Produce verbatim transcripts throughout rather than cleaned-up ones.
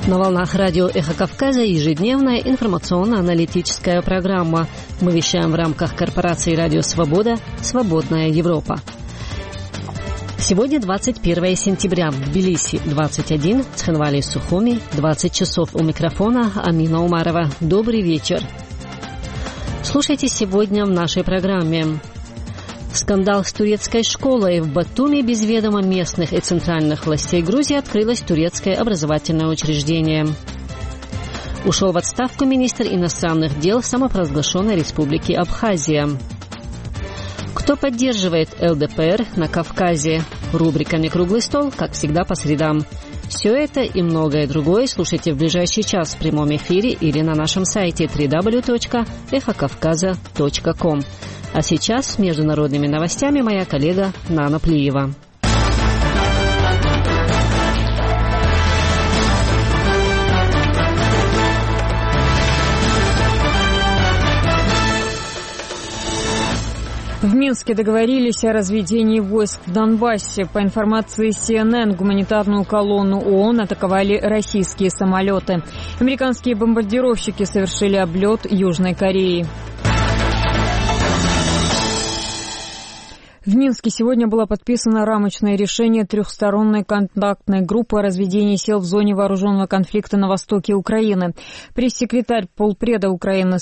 На волнах радио «Эхо Кавказа» ежедневная информационно-аналитическая программа. Мы вещаем в рамках корпорации «Радио Свобода. Свободная Европа». Сегодня двадцать первое сентября. В Тбилиси двадцать один, в Цхинвале и Сухуми двадцать часов. У микрофона Амина Умарова. Добрый вечер. Слушайте сегодня в нашей программе. Скандал с турецкой школой. В Батуми без ведома местных и центральных властей Грузии открылось турецкое образовательное учреждение. Ушел в отставку министр иностранных дел самопровозглашенной республики Абхазия. Кто поддерживает эл дэ пэ эр на Кавказе? Рубриками «Круглый стол», как всегда, по средам. Все это и многое другое слушайте в ближайший час в прямом эфире или на нашем сайте дабл ю дабл ю дабл ю точка эхо кавказа точка ком. А сейчас с международными новостями моя коллега Нана Плиева. В Минске договорились о разведении войск в Донбассе. По информации си эн эн, гуманитарную колонну ООН атаковали российские самолеты. Американские бомбардировщики совершили облет Южной Кореи. В Минске сегодня было подписано рамочное решение трехсторонней контактной группы о разведении сил в зоне вооруженного конфликта на востоке Украины. Пресс-секретарь полпреда Украины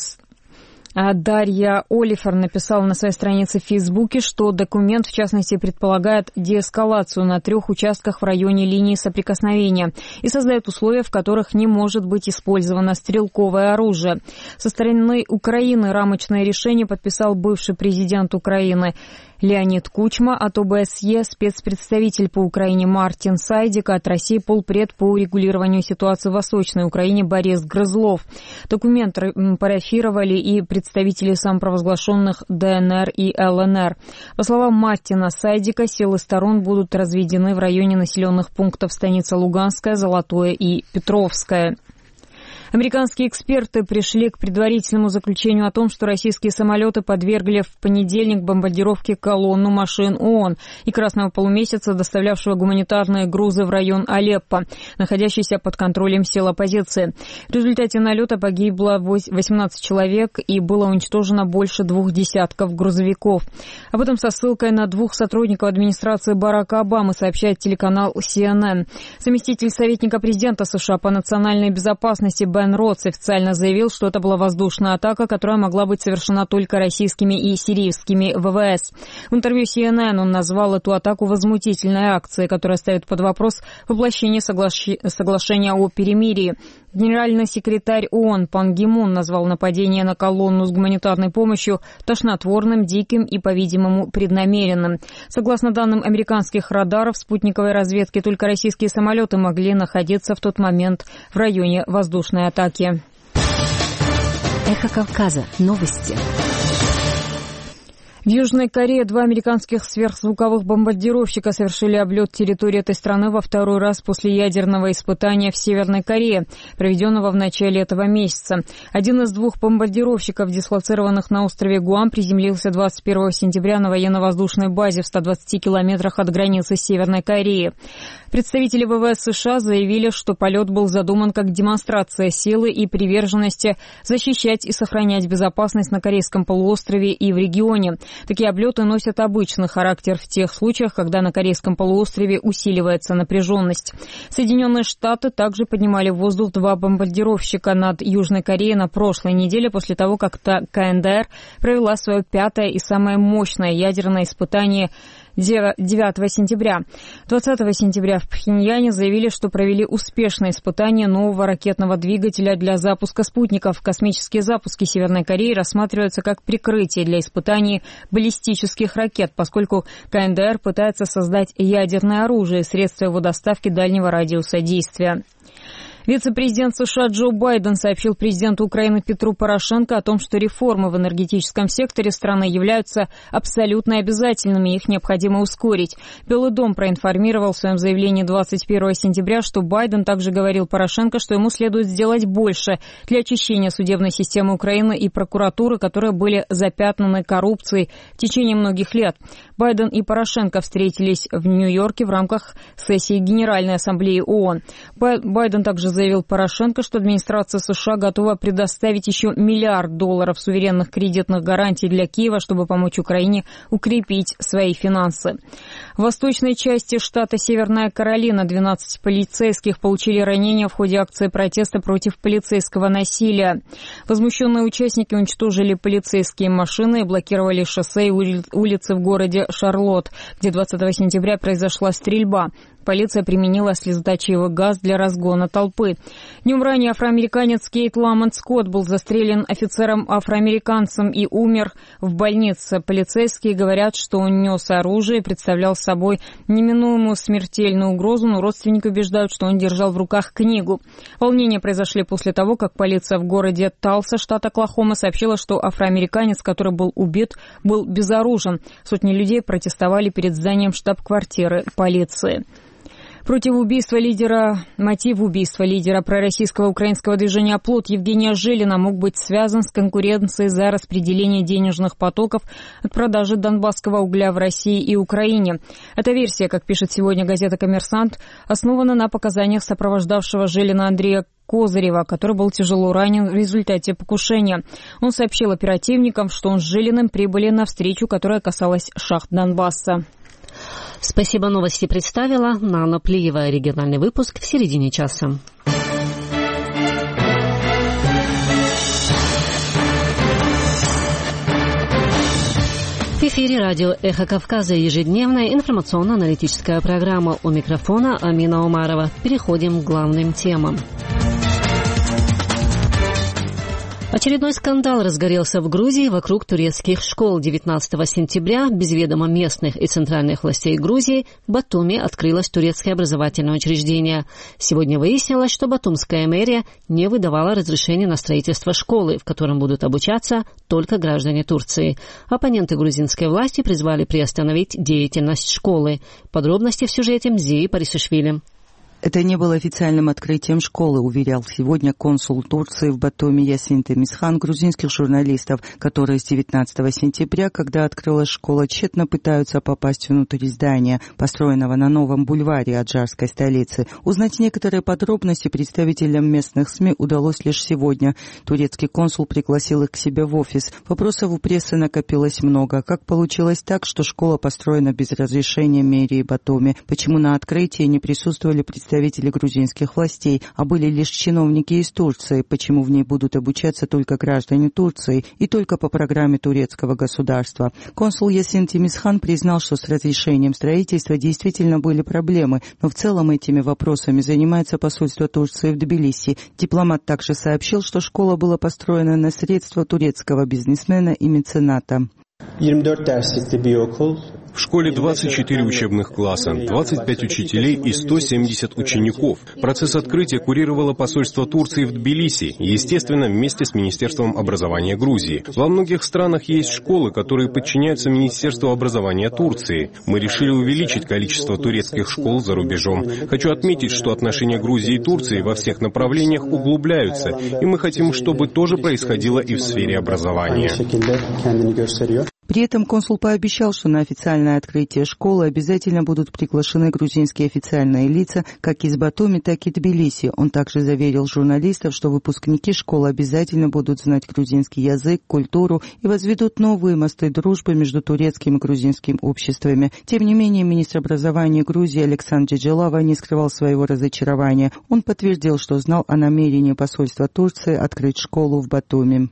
Дарья Олифер написала на своей странице в Фейсбуке, что документ, в частности, предполагает деэскалацию на трех участках в районе линии соприкосновения и создает условия, в которых не может быть использовано стрелковое оружие. Со стороны Украины рамочное решение подписал бывший президент Украины Леонид Кучма, от о бэ эс е спецпредставитель по Украине Мартин Сайдик, от России полпред по урегулированию ситуации в Восточной Украине Борис Грызлов. Документ парафировали и представители самопровозглашенных дэ эн эр и эл эн эр. По словам Мартина Сайдика, силы сторон будут разведены в районе населенных пунктов станица Луганская, Золотое и Петровское. Американские эксперты пришли к предварительному заключению о том, что российские самолеты подвергли в понедельник бомбардировке колонну машин ООН и Красного полумесяца, доставлявшего гуманитарные грузы в район Алеппо, находящийся под контролем сил оппозиции. В результате налета погибло восемнадцать человек и было уничтожено больше двух десятков грузовиков. Об этом со ссылкой на двух сотрудников администрации Барака Обамы сообщает телеканал си эн эн. Заместитель советника президента США по национальной безопасности Бен Ротс официально заявил, что это была воздушная атака, которая могла быть совершена только российскими и сирийскими вэ вэ эс. В интервью си эн эн он назвал эту атаку возмутительной акцией, которая ставит под вопрос воплощение соглаш... соглашения о перемирии. Генеральный секретарь ООН Пан Ги Мун назвал нападение на колонну с гуманитарной помощью тошнотворным, диким и, по-видимому, преднамеренным. Согласно данным американских радаров спутниковой разведки, только российские самолеты могли находиться в тот момент в районе воздушной атаки. Эхо Кавказа. Новости. В Южной Корее два американских сверхзвуковых бомбардировщика совершили облет территории этой страны во второй раз после ядерного испытания в Северной Корее, проведенного в начале этого месяца. Один из двух бомбардировщиков, дислоцированных на острове Гуам, приземлился двадцать первого сентября на военно-воздушной базе в ста двадцати километрах от границы Северной Кореи. Представители вэ вэ эс США заявили, что полет был задуман как демонстрация силы и приверженности защищать и сохранять безопасность на Корейском полуострове и в регионе. Такие облеты носят обычный характер в тех случаях, когда на Корейском полуострове усиливается напряженность. Соединенные Штаты также поднимали в воздух два бомбардировщика над Южной Кореей на прошлой неделе после того, как ка эн дэ эр провела свое пятое и самое мощное ядерное испытание девятого сентября. двадцатого сентября в Пхеньяне заявили, что провели успешное испытание нового ракетного двигателя для запуска спутников. Космические запуски Северной Кореи рассматриваются как прикрытие для испытаний баллистических ракет, поскольку ка эн дэ эр пытается создать ядерное оружие, средство его доставки дальнего радиуса действия. Вице-президент США Джо Байден сообщил президенту Украины Петру Порошенко о том, что реформы в энергетическом секторе страны являются абсолютно обязательными, и их необходимо ускорить. Белый дом проинформировал в своем заявлении двадцать первого сентября, что Байден также говорил Порошенко, что ему следует сделать больше для очищения судебной системы Украины и прокуратуры, которые были запятнаны коррупцией в течение многих лет. Байден и Порошенко встретились в Нью-Йорке в рамках сессии Генеральной Ассамблеи ООН. Байден также заявил Порошенко, что администрация США готова предоставить еще миллиард долларов суверенных кредитных гарантий для Киева, чтобы помочь Украине укрепить свои финансы. В восточной части штата Северная Каролина двенадцать полицейских получили ранения в ходе акции протеста против полицейского насилия. Возмущенные участники уничтожили полицейские машины и блокировали шоссе и улицы в городе Шарлотт, где двадцатого сентября произошла стрельба. Полиция применила слезоточивый газ для разгона толпы. Днем ранее афроамериканец Кейт Ламонт Скотт был застрелен офицером-афроамериканцем и умер в больнице. Полицейские говорят, что он нес оружие и представлял собой неминуемую смертельную угрозу, но родственники убеждают, что он держал в руках книгу. Волнения произошли после того, как полиция в городе Талса, штат Оклахома, сообщила, что афроамериканец, который был убит, был безоружен. Сотни людей протестовали перед зданием штаб-квартиры полиции. Против убийства лидера, мотив убийства лидера пророссийского украинского движения «Оплот» Евгения Жилина мог быть связан с конкуренцией за распределение денежных потоков от продажи донбасского угля в России и Украине. Эта версия, как пишет сегодня газета «Коммерсант», основана на показаниях сопровождавшего Жилина Андрея Козырева, который был тяжело ранен в результате покушения. Он сообщил оперативникам, что он с Жилиным прибыли на встречу, которая касалась шахт Донбасса. Спасибо, новости представила Нана Плиева. Региональный выпуск в середине часа. В эфире радио «Эхо Кавказа», ежедневная информационно-аналитическая программа. У микрофона Амина Умарова. Переходим к главным темам. Очередной скандал разгорелся в Грузии вокруг турецких школ. девятнадцатого сентября без ведома местных и центральных властей Грузии в Батуми открылось турецкое образовательное учреждение. Сегодня выяснилось, что батумская мэрия не выдавала разрешения на строительство школы, в котором будут обучаться только граждане Турции. Оппоненты грузинской власти призвали приостановить деятельность школы. Подробности в сюжете Мзии Парисишвили. Это не было официальным открытием школы, уверял сегодня консул Турции в Батуми Ясин Темисхан грузинских журналистов, которые с девятнадцатого сентября, когда открылась школа, тщетно пытаются попасть внутрь здания, построенного на новом бульваре аджарской столицы. Узнать некоторые подробности представителям местных СМИ удалось лишь сегодня. Турецкий консул пригласил их к себе в офис. Вопросов у прессы накопилось много. Как получилось так, что школа построена без разрешения мэрии Батуми? Почему на открытии не присутствовали представители представители грузинских властей, а были лишь чиновники из Турции, почему в ней будут обучаться только граждане Турции и только по программе турецкого государства. Консул Ясин Темисхан признал, что с разрешением строительства действительно были проблемы, но в целом этими вопросами занимается посольство Турции в Тбилиси. Дипломат также сообщил, что школа была построена на средства турецкого бизнесмена и мецената. В школе двадцать четыре учебных класса, двадцать пять учителей и сто семьдесят учеников. Процесс открытия курировало посольство Турции в Тбилиси, естественно, вместе с Министерством образования Грузии. Во многих странах есть школы, которые подчиняются Министерству образования Турции. Мы решили увеличить количество турецких школ за рубежом. Хочу отметить, что отношения Грузии и Турции во всех направлениях углубляются, и мы хотим, чтобы то же происходило и в сфере образования. При этом консул пообещал, что на официальное открытие школы обязательно будут приглашены грузинские официальные лица как из Батуми, так и Тбилиси. Он также заверил журналистов, что выпускники школы обязательно будут знать грузинский язык, культуру и возведут новые мосты дружбы между турецким и грузинским обществами. Тем не менее, министр образования Грузии Александр Джелава не скрывал своего разочарования. Он подтвердил, что знал о намерении посольства Турции открыть школу в Батуми.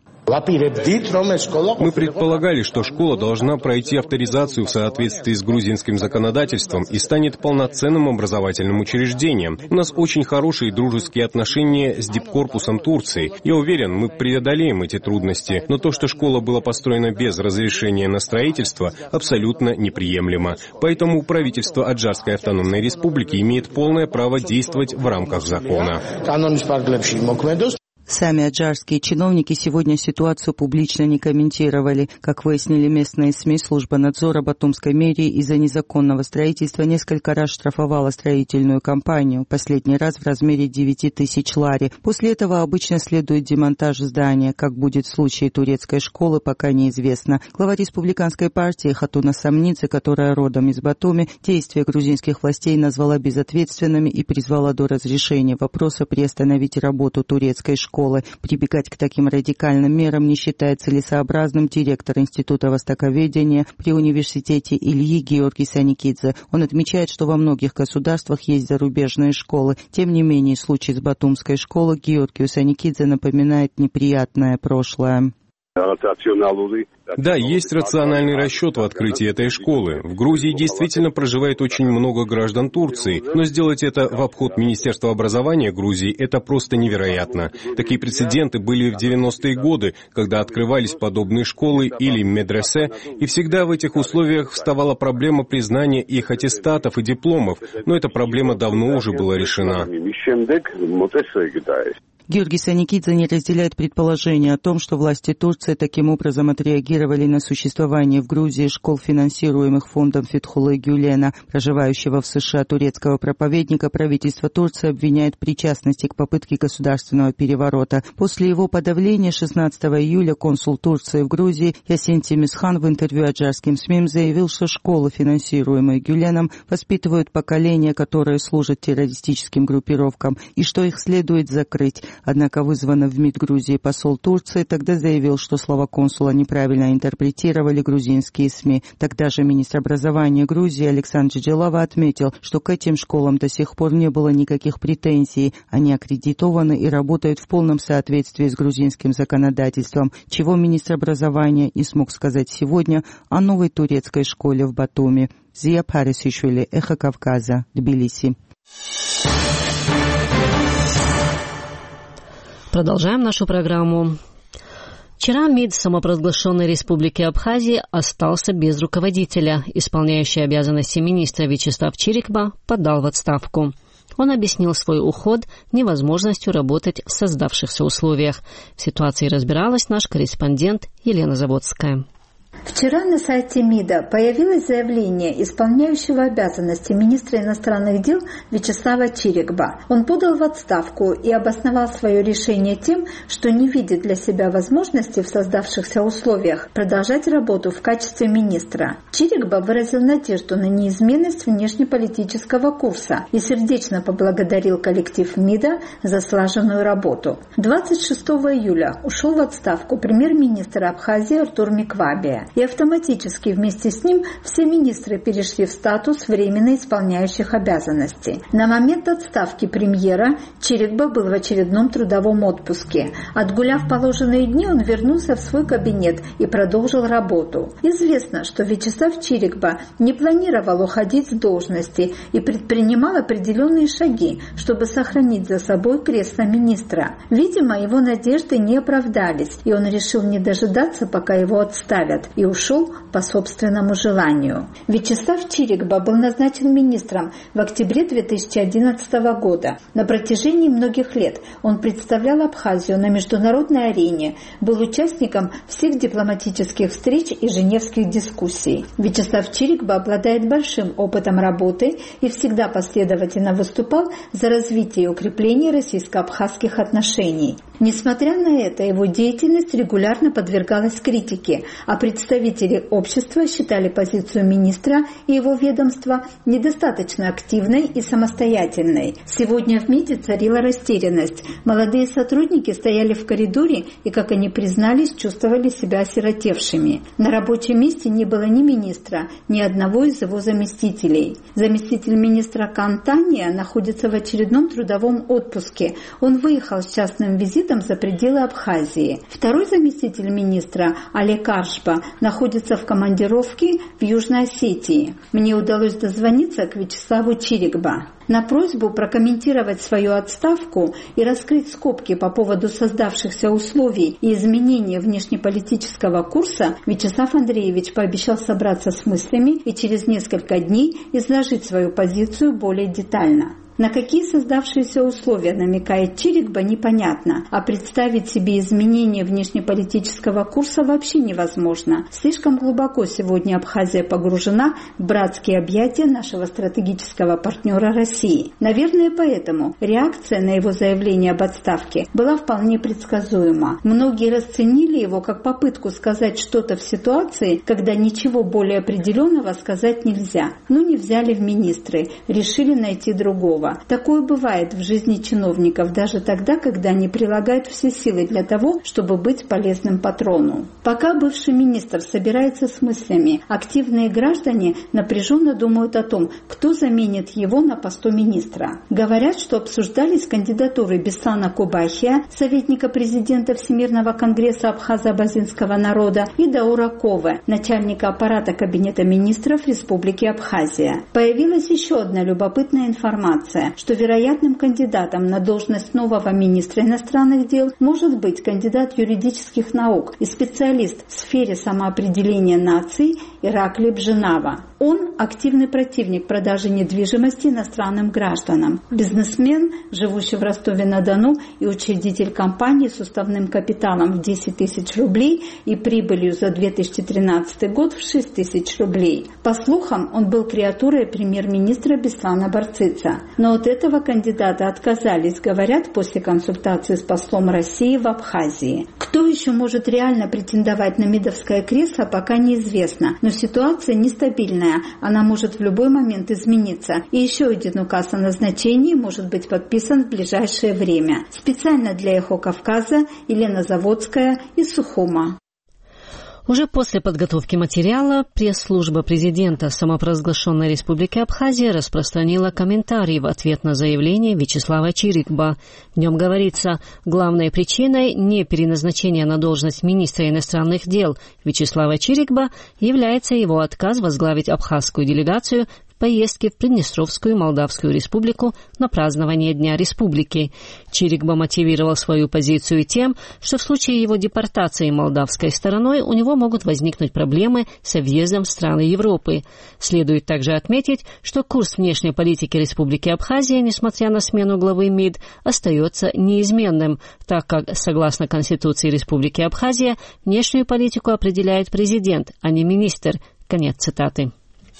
Мы предполагали, что школа должна пройти авторизацию в соответствии с грузинским законодательством и станет полноценным образовательным учреждением. У нас очень хорошие дружеские отношения с дипкорпусом Турции. Я уверен, мы преодолеем эти трудности, но то, что школа была построена без разрешения на строительство, абсолютно неприемлемо. Поэтому правительство Аджарской автономной республики имеет полное право действовать в рамках закона. Сами аджарские чиновники сегодня ситуацию публично не комментировали. Как выяснили местные СМИ, служба надзора Батумской мэрии из-за незаконного строительства несколько раз штрафовала строительную компанию, последний раз в размере девять тысяч лари. После этого обычно следует демонтаж здания. Как будет в случае турецкой школы, пока неизвестно. Глава республиканской партии Хатуна Самнидзе, которая родом из Батуми, действия грузинских властей назвала безответственными и призвала до разрешения вопроса приостановить работу турецкой школы. Прибегать к таким радикальным мерам не считает целесообразным директор Института востоковедения при университете Ильи Георгий Саникидзе. Он отмечает, что во многих государствах есть зарубежные школы. Тем не менее, случай с батумской школой Георгию Саникидзе напоминает неприятное прошлое. Да, есть рациональный расчет в открытии этой школы. В Грузии действительно проживает очень много граждан Турции, но сделать это в обход Министерства образования Грузии – это просто невероятно. Такие прецеденты были в девяностые годы, когда открывались подобные школы или медресе, и всегда в этих условиях вставала проблема признания их аттестатов и дипломов, но эта проблема давно уже была решена. Георгий Саникидзе не разделяет предположение о том, что власти Турции таким образом отреагировали на существование в Грузии школ, финансируемых фондом Фетхуллы Гюлена, проживающего в США турецкого проповедника. Правительство Турции обвиняет в причастности к попытке государственного переворота. После его подавления шестнадцатого июля консул Турции в Грузии Ясин Темисхан в интервью аджарским СМИ заявил, что школы, финансируемые Гюленом, воспитывают поколения, которые служат террористическим группировкам, и что их следует закрыть. Однако вызванный в МИД Грузии посол Турции тогда заявил, что слова консула неправильно интерпретировали грузинские СМИ. Тогда же министр образования Грузии Александр Джелава отметил, что к этим школам до сих пор не было никаких претензий. Они аккредитованы и работают в полном соответствии с грузинским законодательством, чего министр образования не смог сказать сегодня о новой турецкой школе в Батуми. Зия Парисишвили, Эхо Кавказа, Тбилиси. Продолжаем нашу программу. Вчера МИД самопровозглашенной Республики Абхазия остался без руководителя. Исполняющий обязанности министра Вячеслав Чирикба подал в отставку. Он объяснил свой уход невозможностью работать в создавшихся условиях. В ситуации разбиралась наш корреспондент Елена Заводская. Вчера на сайте МИДа появилось заявление исполняющего обязанности министра иностранных дел Вячеслава Чирикба. Он подал в отставку и обосновал свое решение тем, что не видит для себя возможности в создавшихся условиях продолжать работу в качестве министра. Чирикба выразил надежду на неизменность внешнеполитического курса и сердечно поблагодарил коллектив МИДа за слаженную работу. двадцать шестого июля ушел в отставку премьер-министр Абхазии Артур Миквабия. И автоматически вместе с ним все министры перешли в статус временно исполняющих обязанности. На момент отставки премьера Чирикба был в очередном трудовом отпуске. Отгуляв положенные дни, он вернулся в свой кабинет и продолжил работу. Известно, что Вячеслав Чирикба не планировал уходить с должности и предпринимал определенные шаги, чтобы сохранить за собой кресло министра. Видимо, его надежды не оправдались, и он решил не дожидаться, пока его отставят, и ушел по собственному желанию. Вячеслав Чирикба был назначен министром в октябре две тысячи одиннадцатого года. На протяжении многих лет он представлял Абхазию на международной арене, был участником всех дипломатических встреч и женевских дискуссий. Вячеслав Чирикба обладает большим опытом работы и всегда последовательно выступал за развитие и укрепление российско-абхазских отношений. Несмотря на это, его деятельность регулярно подвергалась критике, а представители общества считали позицию министра и его ведомства недостаточно активной и самостоятельной. Сегодня в МИДе царила растерянность. Молодые сотрудники стояли в коридоре и, как они признались, чувствовали себя осиротевшими. На рабочем месте не было ни министра, ни одного из его заместителей. Заместитель министра Кантания находится в очередном трудовом отпуске. Он выехал с частным визитом за пределы Абхазии. Второй заместитель министра Олег Аршба находится в командировке в Южной Осетии. Мне удалось дозвониться к Вячеславу Чирикба. На просьбу прокомментировать свою отставку и раскрыть скобки по поводу создавшихся условий и изменения внешнеполитического курса Вячеслав Андреевич пообещал собраться с мыслями и через несколько дней изложить свою позицию более детально. На какие создавшиеся условия намекает Чирикба, непонятно, а представить себе изменения внешнеполитического курса вообще невозможно. Слишком глубоко сегодня Абхазия погружена в братские объятия нашего стратегического партнера России. Наверное, поэтому реакция на его заявление об отставке была вполне предсказуема. Многие расценили его как попытку сказать что-то в ситуации, когда ничего более определенного сказать нельзя. Ну, не взяли в министры, решили найти другого. Такое бывает в жизни чиновников, даже тогда, когда они прилагают все силы для того, чтобы быть полезным патрону. Пока бывший министр собирается с мыслями, активные граждане напряженно думают о том, кто заменит его на посту министра. Говорят, что обсуждались кандидатуры Беслана Кубахия, советника президента Всемирного конгресса абхазо-абазинского народа, и Даура Ковы, начальника аппарата Кабинета министров Республики Абхазия. Появилась еще одна любопытная информация, что вероятным кандидатом на должность нового министра иностранных дел может быть кандидат юридических наук и специалист в сфере самоопределения наций Иракли Бженава. Он активный противник продажи недвижимости иностранным гражданам. Бизнесмен, живущий в Ростове-на-Дону и учредитель компании с уставным капиталом в десять тысяч рублей и прибылью за две тысячи тринадцатый год в шесть тысяч рублей. По слухам, он был креатурой премьер-министра Беслана Барцыца. Но от этого кандидата отказались, говорят, после консультации с послом России в Абхазии. Кто еще может реально претендовать на мидовское кресло, пока неизвестно. Но ситуация нестабильная. Она может в любой момент измениться. И еще один указ о назначении может быть подписан в ближайшее время. Специально для «Эхо Кавказа» Елена Заводская из Сухума. Уже после подготовки материала пресс-служба президента самопровозглашенной Республики Абхазия распространила комментарий в ответ на заявление Вячеслава Чирикба. В нем говорится, главной причиной непереназначения на должность министра иностранных дел Вячеслава Чирикба является его отказ возглавить абхазскую делегацию поездки в Приднестровскую Молдавскую республику на празднование Дня Республики. Чирикба мотивировал свою позицию тем, что в случае его депортации молдавской стороной у него могут возникнуть проблемы со въездом в страны Европы. Следует также отметить, что курс внешней политики Республики Абхазия, несмотря на смену главы МИД, остается неизменным, так как, согласно Конституции Республики Абхазия, внешнюю политику определяет президент, а не министр. Конец цитаты.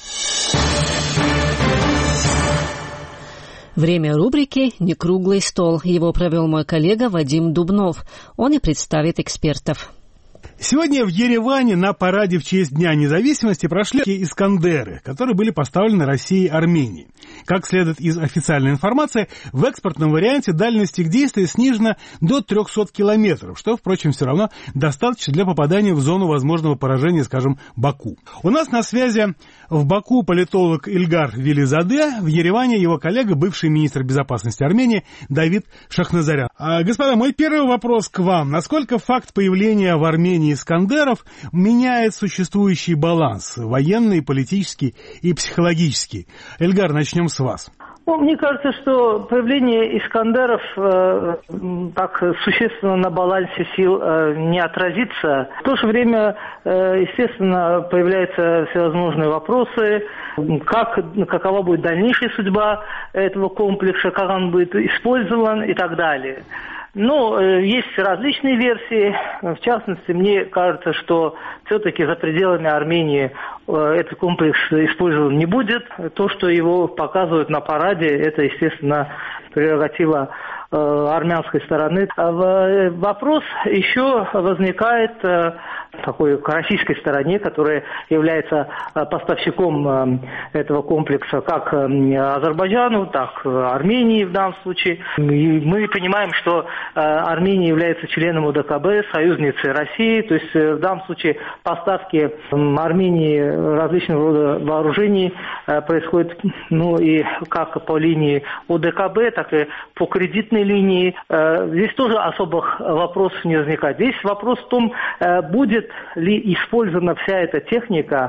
Время рубрики «Не круглый стол». Его провел мой коллега Вадим Дубнов. Он и представит экспертов. Сегодня в Ереване на параде в честь Дня независимости прошли «Искандеры», которые были поставлены Россией и Арменией. Как следует из официальной информации, в экспортном варианте дальность их действия снижена до трехсот километров, что, впрочем, все равно достаточно для попадания в зону возможного поражения, скажем, Баку. У нас на связи в Баку политолог Ильгар Велизаде, в Ереване его коллега, бывший министр безопасности Армении Давид Шахназарян. А, господа, мой первый вопрос к вам. Насколько факт появления в Армении «Искандеров» меняет существующий баланс военный, политический и психологический? Эльгар, начнем с вас. Ну, мне кажется, что появление «Искандеров» э, так существенно на балансе сил э, не отразится. В то же время, э, естественно, появляются всевозможные вопросы, как, какова будет дальнейшая судьба этого комплекса, как он будет использован и так далее. Ну, есть различные версии. В частности, мне кажется, что все-таки за пределами Армении этот комплекс использован не будет. То, что его показывают на параде, это, естественно, прерогатива армянской стороны. Вопрос еще возникает такой к российской стороне, которая является поставщиком этого комплекса как Азербайджану, так и Армении в данном случае. И мы понимаем, что Армения является членом ОДКБ, союзницей России, то есть в данном случае поставки Армении различного рода вооружений происходят, ну, и как по линии ОДКБ, так и по кредитной линии. Здесь тоже особых вопросов не возникает. Здесь вопрос в том, будет ли использована вся эта техника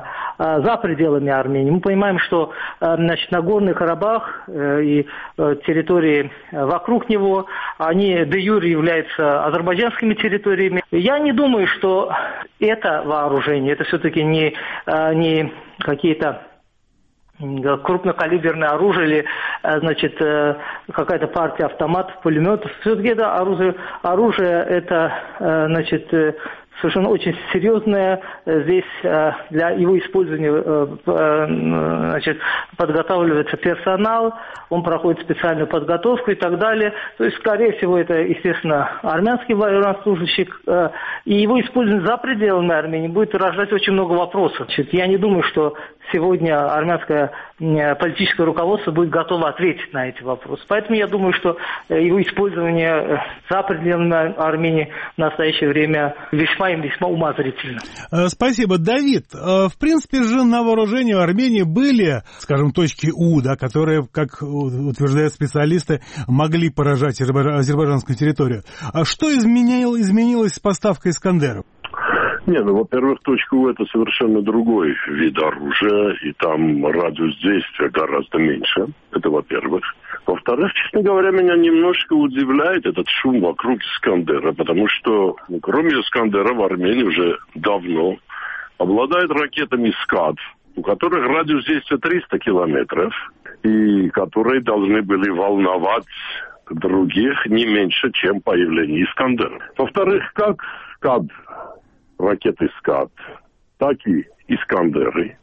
за пределами Армении. Мы понимаем, что значит, Нагорный Карабах и территории вокруг него, они де юре являются азербайджанскими территориями. Я не думаю, что это вооружение, это все-таки не, не какие-то крупнокалиберное оружие или, значит, какая-то партия автоматов, пулеметов. Все-таки это оружие, оружие это, значит, совершенно очень серьезное. Здесь для его использования, значит, подготавливается персонал, он проходит специальную подготовку и так далее. То есть, скорее всего, это, естественно, армянский военнослужащий, и его использование за пределами Армении будет рождать очень много вопросов. Значит, я не думаю, что сегодня армянское политическое руководство будет готово ответить на эти вопросы. Поэтому я думаю, что его использование за пределами Армении в настоящее время весьма и весьма умозрительно. Спасибо, Давид. В принципе же на вооружении в Армении были, скажем, точки У, да, которые, как утверждают специалисты, могли поражать азербайджанскую территорию. А что изменил, изменилось с поставкой «Искандеров»? Не, ну, во-первых, точка У – это совершенно другой вид оружия, и там радиус действия гораздо меньше. Это во-первых. Во-вторых, честно говоря, меня немножко удивляет этот шум вокруг «Искандера», потому что, ну, кроме «Искандера», в Армении уже давно обладает ракетами «Скад», у которых радиус действия триста километров, и которые должны были волновать других не меньше, чем появление «Искандера». Во-вторых, как «Скад», ракеты «Скад», так и «Искандеры»,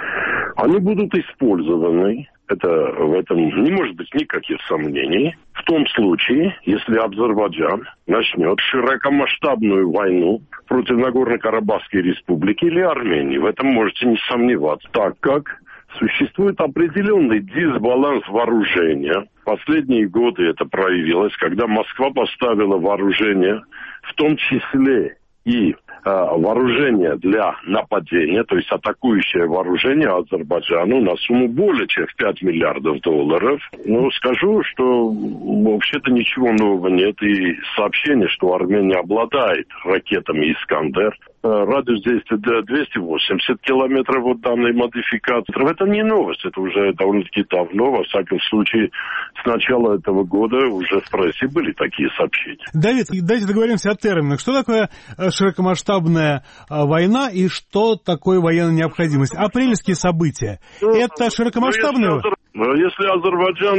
они будут использованы, это, в этом не может быть никаких сомнений, в том случае, если Азербайджан начнет широкомасштабную войну против Нагорно-Карабахской республики или Армении. В этом можете не сомневаться, так как существует определенный дисбаланс вооружения. В последние годы это проявилось, когда Москва поставила вооружение, в том числе и вооружение для нападения, то есть атакующее вооружение Азербайджану на сумму более чем в пять миллиардов долларов. Но скажу, что вообще-то ничего нового нет. И сообщение, что Армения обладает ракетами «Искандер», радиус действия двести восемьдесят километров от данной модификации. Это не новость, это уже довольно-таки давно. Во всяком случае, с начала этого года уже в прессе были такие сообщения. Давид, давайте договоримся о терминах. Что такое широкомасштабная война и что такое военная необходимость? Апрельские события. Ну, это широкомасштабная... Ну, если Азербайджан,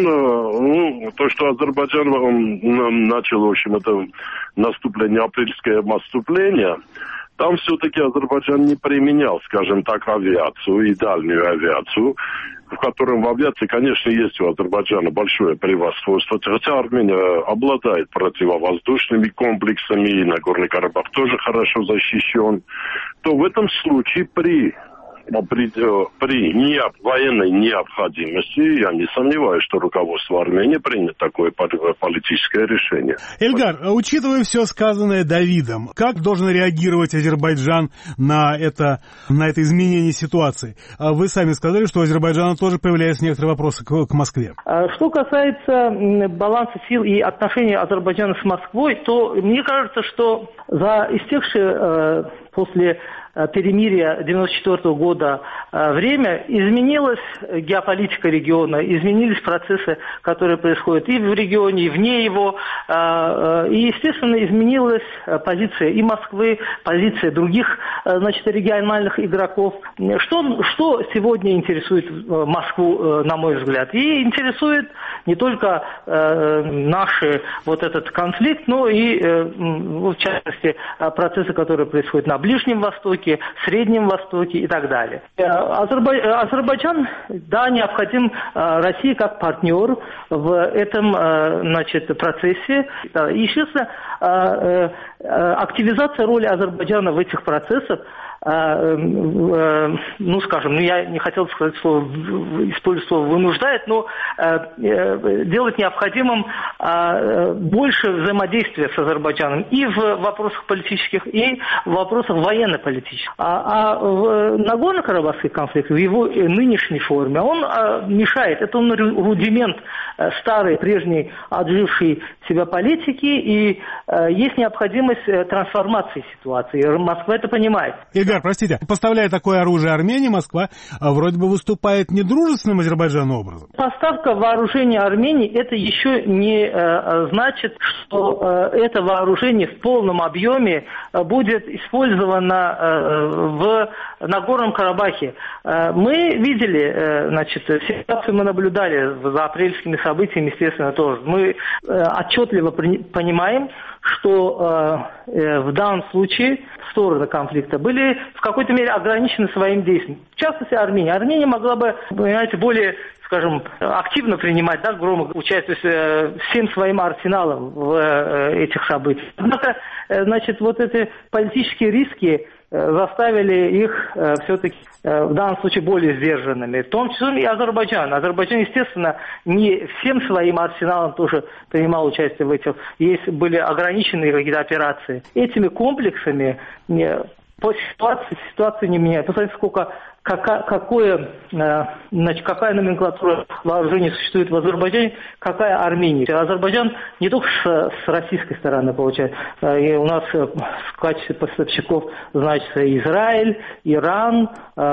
ну, то, что Азербайджан он начал, в общем, это наступление, апрельское наступление, там все-таки Азербайджан не применял, скажем так, авиацию и дальнюю авиацию, в котором в авиации, конечно, есть у Азербайджана большое превосходство. Хотя Армения обладает противовоздушными комплексами, и Нагорный Карабах тоже хорошо защищен, то в этом случае при... При, при не, военной необходимости, я не сомневаюсь, что руководство Армении примет такое политическое решение. Эльгар, учитывая все сказанное Давидом, как должен реагировать Азербайджан на это, на это изменение ситуации? Вы сами сказали, что у Азербайджана тоже появляются некоторые вопросы к, к Москве. Что касается баланса сил и отношений Азербайджана с Москвой, то мне кажется, что за истекшие после перемирия девяносто четвёртого года время изменилась геополитика региона, изменились процессы, которые происходят и в регионе, и вне его. И, естественно, изменилась позиция и Москвы, позиция других, значит, региональных игроков. Что, что сегодня интересует Москву, на мой взгляд? И интересует не только наш вот этот конфликт, но и, в частности, процессы, которые происходят на Ближнем Востоке, Среднем Востоке и так далее. Азербай... Азербайджан, да, необходим России как партнер в этом, значит, процессе. И, естественно, активизация роли Азербайджана в этих процессах, ну, скажем, ну, я не хотел сказать слово, использовать слово «вынуждает», но делать необходимым больше взаимодействия с Азербайджаном и в вопросах политических, и в вопросах военно-политических. А, а в Нагорно-Карабахский конфликт в его нынешней форме, он мешает, это он рудимент старой, прежней, отжившей себя политики, и есть необходимость трансформации ситуации. Москва это понимает. Игорь, Ильгар, простите, поставляя такое оружие Армении, Москва вроде бы выступает недружественным Азербайджану образом. Поставка вооружения Армении – это еще не э, значит, что э, это вооружение в полном объеме э, будет использовано э, в Нагорном Карабахе. Э, мы видели, э, значит, ситуацию мы наблюдали за апрельскими событиями, естественно, тоже. Мы э, отчетливо при, понимаем, что э, э, в данном случае стороны конфликта были в какой-то мере ограничены своим действием. В частности, Армения. Армения могла бы, понимаете, более, скажем, активно принимать, да, громко участие э, всем своим арсеналом в э, этих событиях. Однако, э, значит, вот эти политические риски э, заставили их э, все-таки э, в данном случае более сдержанными. В том числе и Азербайджан. Азербайджан, естественно, не всем своим арсеналом тоже принимал участие в этих. Есть были ограниченные какие-то операции. Этими комплексами э, по ситуации ситуация не меняется. Посмотрите, сколько Какая, какое, значит, какая номенклатура вооружений существует в Азербайджане, какая Армения. Азербайджан не только с, с российской стороны получает, и у нас в качестве поставщиков значится Израиль, Иран,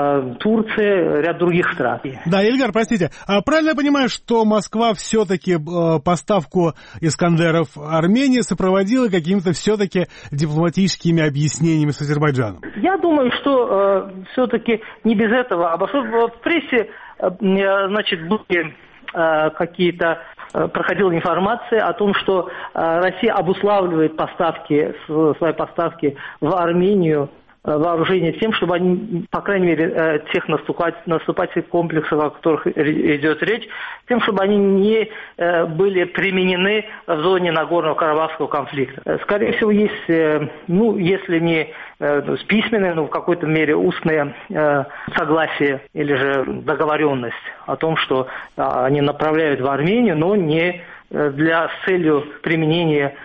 Турция, ряд других стран. Да, Ильгар, простите, а правильно я понимаю, что Москва все-таки поставку Искандеров Армении сопроводила какими-то все-таки дипломатическими объяснениями с Азербайджаном? Я думаю, что все-таки не без этого обошлось. В прессе, значит, были какие-то, проходила информация о том, что Россия обуславливает поставки, свои поставки в Армению вооружение тем, чтобы они, по крайней мере, тех наступательных комплексов, о которых идет речь, тем, чтобы они не были применены в зоне Нагорного Карабахского конфликта. Скорее всего, есть, ну, если не с письменной, но в какой-то мере устное согласие или же договоренность о том, что они направляют в Армению, но не для с целью применения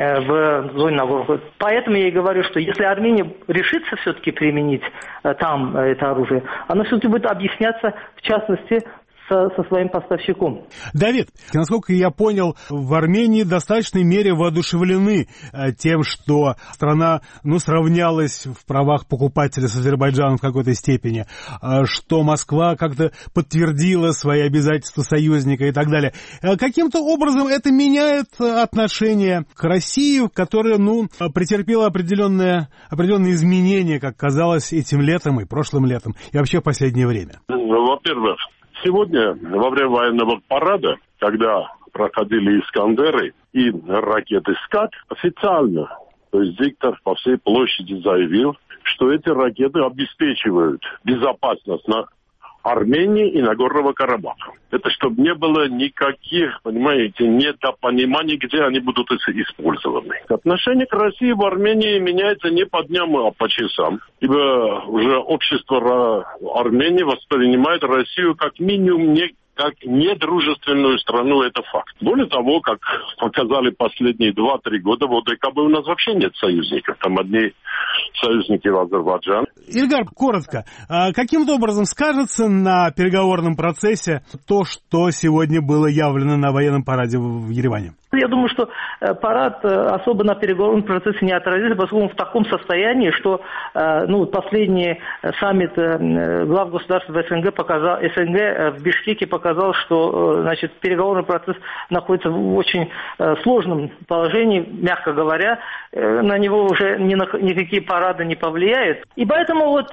в зоне Нагорного. Поэтому я и говорю, что если Армения решится все-таки применить там это оружие, оно все-таки будет объясняться, в частности, со, со своим поставщиком. Давид, насколько я понял, в Армении в достаточной мере воодушевлены тем, что страна, ну, сравнялась в правах покупателя с Азербайджаном в какой-то степени, что Москва как-то подтвердила свои обязательства союзника и так далее. Каким-то образом это меняет отношение к России, которая, ну, претерпела определенные, определенные изменения, как казалось, этим летом и прошлым летом, и вообще в последнее время? Во-первых, сегодня, во время военного парада, когда проходили «Искандеры» и ракеты «Скат», официально, то есть диктор по всей площади заявил, что эти ракеты обеспечивают безопасность на Армении и Нагорного Карабаха. Это чтобы не было никаких, понимаете, недопониманий, где они будут использованы. Отношение к России в Армении меняется не по дням, а по часам. Ибо уже общество Армении воспринимает Россию как минимум не как недружественную страну, это факт. Более того, как показали последние два-три года, в ОДКБ у нас вообще нет союзников. Там одни союзники в Азербайджане. Ильгар, коротко, каким-то образом скажется на переговорном процессе то, что сегодня было явлено на военном параде в Ереване? Я думаю, что парад особо на переговорном процессе не отразится, поскольку он в таком состоянии, что ну, последний саммит глав государств СНГ показал, СНГ в Бишкеке показал, что значит, переговорный процесс находится в очень сложном положении, мягко говоря, на него уже ни на, никакие парады не повлияют. И поэтому вот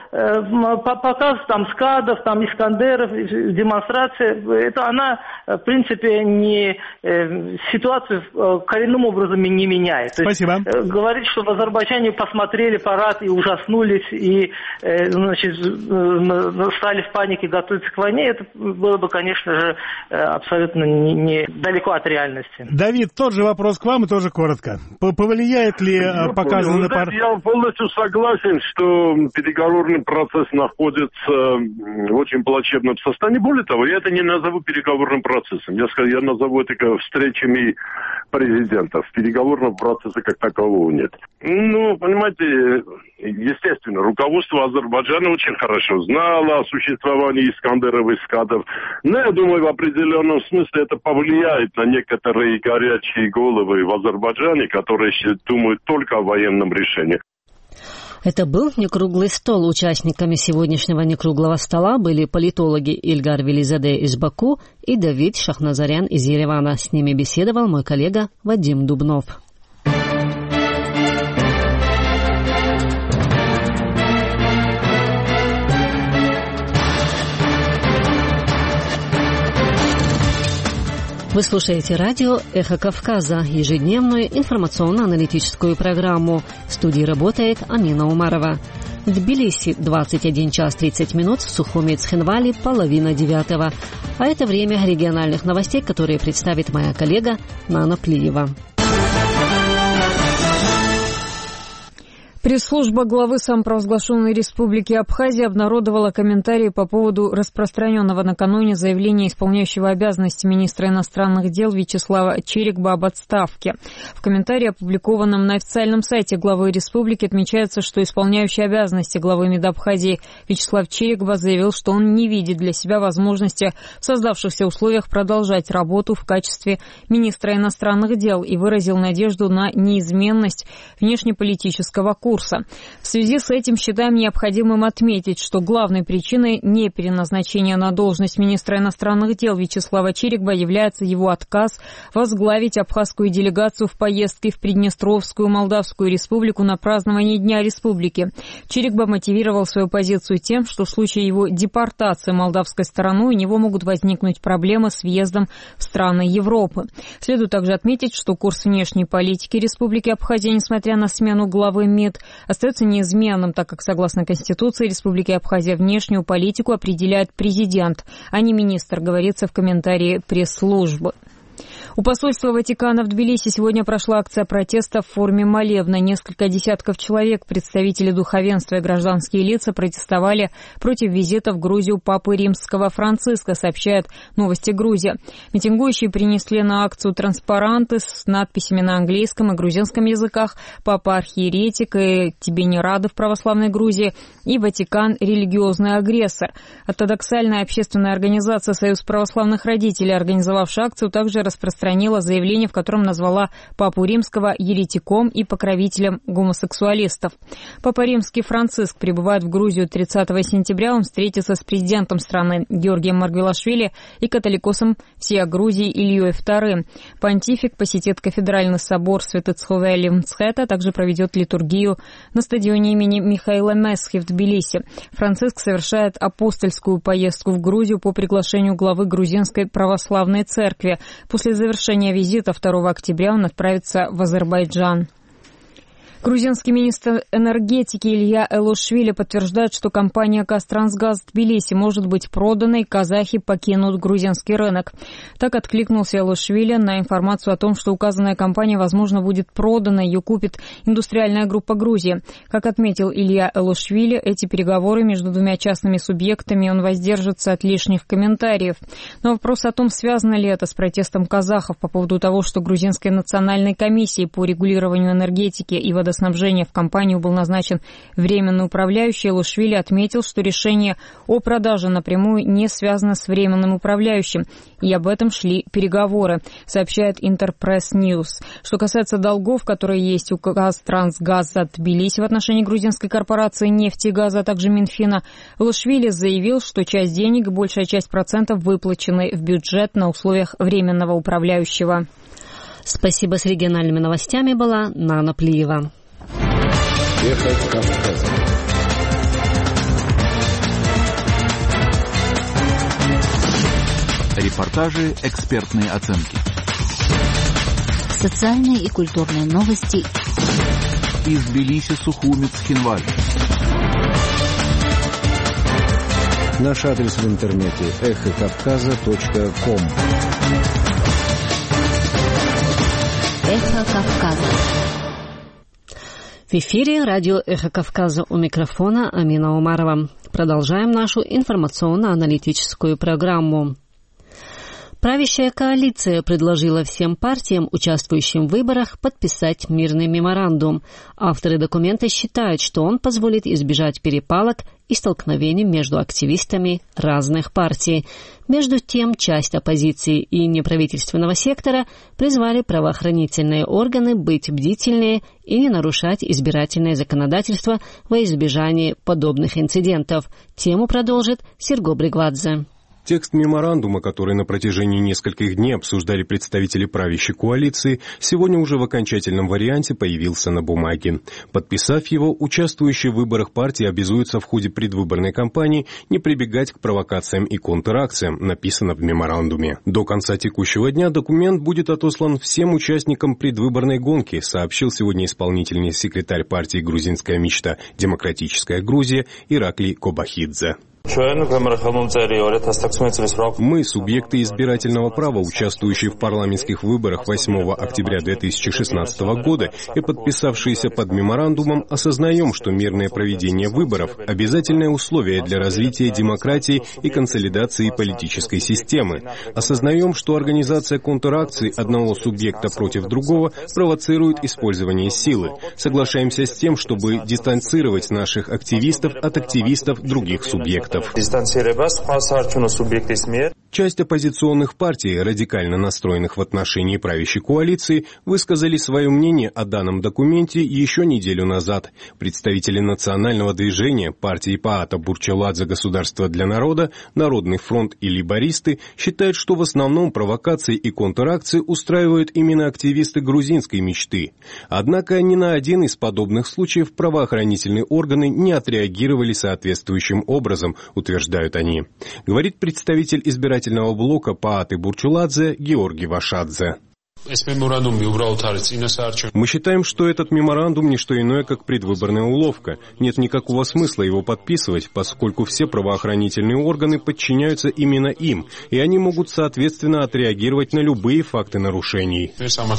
показ там скадов, там Искандеров, демонстрация, это она, в принципе, не ситуацию коренным образом не меняет. То есть, Спасибо. Говорить, что в Азербайджане посмотрели парад и ужаснулись, и значит, стали в панике готовиться к войне, это было бы, конечно же, абсолютно не, не далеко от реальности. Давид, тот же вопрос к вам и тоже коротко. Повлияет ли показанный на парад? Я полностью согласен, что переговорный процесс находится в очень плачевном состоянии. Более того, я это не назову переговорным процессом. Я, скажу, я назову это встречами президентов. Переговорного процесса как такового нет. Ну, понимаете, естественно, руководство Азербайджана очень хорошо знало о существовании Искандеров и Скадов. Но я думаю, в определенном смысле это повлияет на некоторые горячие головы в Азербайджане, которые думают только о военном решении. Это был некруглый стол. Участниками сегодняшнего некруглого стола были политологи Ильгар Велизаде из Баку и Давид Шахназарян из Еревана. С ними беседовал мой коллега Вадим Дубнов. Вы слушаете радио «Эхо Кавказа», ежедневную информационно-аналитическую программу. В студии работает Амина Умарова. В Тбилиси двадцать один час тридцать минут, в Сухуми и Цхинвали половина девятого. А это время региональных новостей, которые представит моя коллега Нана Плиева. Пресс-служба главы самопровозглашенной Республики Абхазия обнародовала комментарии по поводу распространенного накануне заявления исполняющего обязанности министра иностранных дел Вячеслава Чирикба об отставке. В комментарии, опубликованном на официальном сайте главы республики, отмечается, что исполняющий обязанности главы МИД Абхазии Вячеслав Чирикба заявил, что он не видит для себя возможности в создавшихся условиях продолжать работу в качестве министра иностранных дел и выразил надежду на неизменность внешнеполитического курса. В связи с этим считаем необходимым отметить, что главной причиной непереназначения на должность министра иностранных дел Вячеслава Чирикба является его отказ возглавить абхазскую делегацию в поездке в Приднестровскую Молдавскую республику на празднование Дня Республики. Чирикба мотивировал свою позицию тем, что в случае его депортации молдавской стороной у него могут возникнуть проблемы с въездом в страны Европы. Следует также отметить, что курс внешней политики Республики Абхазия, несмотря на смену главы МИД, остается неизменным, так как, согласно Конституции Республики Абхазия, внешнюю политику определяет президент, а не министр, говорится в комментарии пресс-службы. У посольства Ватикана в Тбилиси сегодня прошла акция протеста в форме молебна. Несколько десятков человек, представители духовенства и гражданские лица, протестовали против визита в Грузию папы Римского Франциска, сообщает «Новости Грузия». Митингующие принесли на акцию транспаранты с надписями на английском и грузинском языках «Папа архиеретик» и «Тебе не рады в православной Грузии» и «Ватикан – религиозный агрессор». Ортодоксальная общественная организация «Союз православных родителей», организовавшая акцию, также распространила заявление, в котором назвала Папу Римского еретиком и покровителем гомосексуалистов. Папа Римский Франциск прибывает в Грузию тридцатого сентября. Он встретится с президентом страны Георгием Маргвелашвили и католикосом всея Грузии Ильей вторым. Понтифик посетит кафедральный собор Святоцховели Мцхета, а также проведет литургию на стадионе имени Михаила Месхи в Тбилиси. Франциск совершает апостольскую поездку в Грузию по приглашению главы Грузинской православной церкви. После завершения визита второго октября он отправится в Азербайджан. Грузинский министр энергетики Илья Элушвили подтверждает, что компания «Казтрансгаз» Тбилиси может быть продана, и казахи покинут грузинский рынок. Так откликнулся Элушвили на информацию о том, что указанная компания, возможно, будет продана, ее купит индустриальная группа Грузии. Как отметил Илья Элушвили, эти переговоры между двумя частными субъектами, он воздержится от лишних комментариев. Но вопрос о том, связано ли это с протестом казахов по поводу того, что Грузинской национальной комиссией по регулированию энергетики и водоснабжения снабжения в компанию был назначен временный управляющий, Элушвили отметил, что решение о продаже напрямую не связано с временным управляющим, и об этом шли переговоры, сообщает Интерпресс Ньюс. Что касается долгов, которые есть у Казтрансгаза Тбилиси в отношении грузинской корпорации нефти и газа, а также Минфина, Элушвили заявил, что часть денег, большая часть процентов выплачены в бюджет на условиях временного управляющего. Спасибо. С региональными новостями была Нана Плиева. Эхо Кавказа. Репортажи, экспертные оценки. Социальные и культурные новости. Из Тбилиси, Сухуми, Цхинвали. Наш адрес в интернете эхо кавказа точка ком. Эхо Кавказа. В эфире радио «Эхо Кавказа», у микрофона Амина Умарова. Продолжаем нашу информационно-аналитическую программу. Правящая коалиция предложила всем партиям, участвующим в выборах, подписать мирный меморандум. Авторы документа считают, что он позволит избежать перепалок и столкновений между активистами разных партий. Между тем, часть оппозиции и неправительственного сектора призвали правоохранительные органы быть бдительнее и не нарушать избирательное законодательство во избежание подобных инцидентов. Тему продолжит Серго Бригвадзе. Текст меморандума, который на протяжении нескольких дней обсуждали представители правящей коалиции, сегодня уже в окончательном варианте появился на бумаге. Подписав его, участвующие в выборах партии обязуются в ходе предвыборной кампании не прибегать к провокациям и контракциям, написано в меморандуме. До конца текущего дня документ будет отослан всем участникам предвыборной гонки, сообщил сегодня исполнительный секретарь партии «Грузинская мечта. Демократическая Грузия» Ираклий Кобахидзе. Мы, субъекты избирательного права, участвующие в парламентских выборах восьмого октября две тысячи шестнадцатого года и подписавшиеся под меморандумом, осознаем, что мирное проведение выборов – обязательное условие для развития демократии и консолидации политической системы. Осознаем, что организация контракций одного субъекта против другого провоцирует использование силы. Соглашаемся с тем, чтобы дистанцировать наших активистов от активистов других субъектов. Часть оппозиционных партий, радикально настроенных в отношении правящей коалиции, высказали свое мнение о данном документе еще неделю назад. Представители национального движения, партии Паата Бурчеладзе «Государство для народа», Народный фронт и лейбористы считают, что в основном провокации и контракции устраивают именно активисты грузинской мечты. Однако ни на один из подобных случаев правоохранительные органы не отреагировали соответствующим образом, утверждают они. Говорит представитель избирательного блока Пааты Бурчеладзе Георгий Вашадзе. Мы считаем, что этот меморандум не что иное, как предвыборная уловка. Нет никакого смысла его подписывать, поскольку все правоохранительные органы подчиняются именно им, и они могут соответственно отреагировать на любые факты нарушений.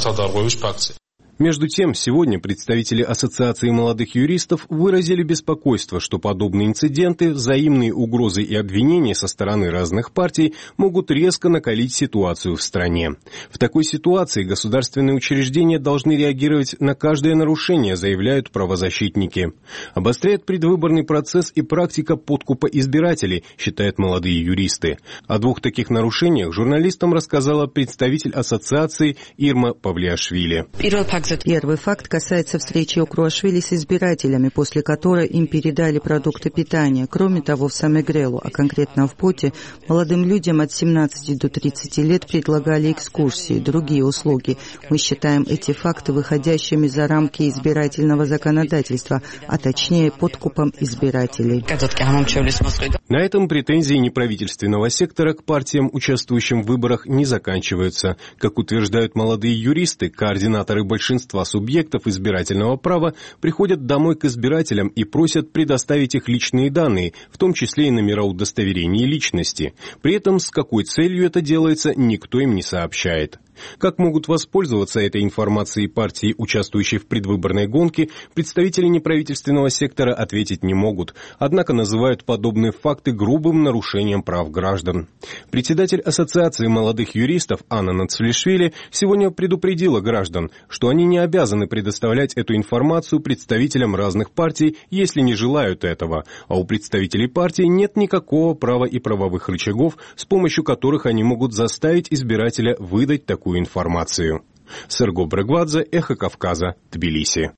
Между тем, сегодня представители Ассоциации молодых юристов выразили беспокойство, что подобные инциденты, взаимные угрозы и обвинения со стороны разных партий могут резко накалить ситуацию в стране. В такой ситуации государственные учреждения должны реагировать на каждое нарушение, заявляют правозащитники. Обостряет предвыборный процесс и практика подкупа избирателей, считают молодые юристы. О двух таких нарушениях журналистам рассказала представитель ассоциации Ирма Павлиашвили. Первый факт касается встречи Окруашвили с избирателями, после которой им передали продукты питания. Кроме того, в Самегрелу, а конкретно в Поте, молодым людям от семнадцати до тридцати лет предлагали экскурсии, другие услуги. Мы считаем эти факты выходящими за рамки избирательного законодательства, а точнее подкупом избирателей. На этом претензии неправительственного сектора к партиям, участвующим в выборах, не заканчиваются. Как утверждают молодые юристы, координаторы большинства субъектов избирательного права приходят домой к избирателям и просят предоставить их личные данные, в том числе и номера удостоверения личности. При этом с какой целью это делается, никто им не сообщает. Как могут воспользоваться этой информацией партии, участвующие в предвыборной гонке, представители неправительственного сектора ответить не могут, однако называют подобные факты грубым нарушением прав граждан. Председатель Ассоциации молодых юристов Анна Нацвлишвили сегодня предупредила граждан, что они не обязаны предоставлять эту информацию представителям разных партий, если не желают этого, а у представителей партий нет никакого права и правовых рычагов, с помощью которых они могут заставить избирателя выдать такую информацию. Серго Бригвадзе, Эхо Кавказа, Тбилиси.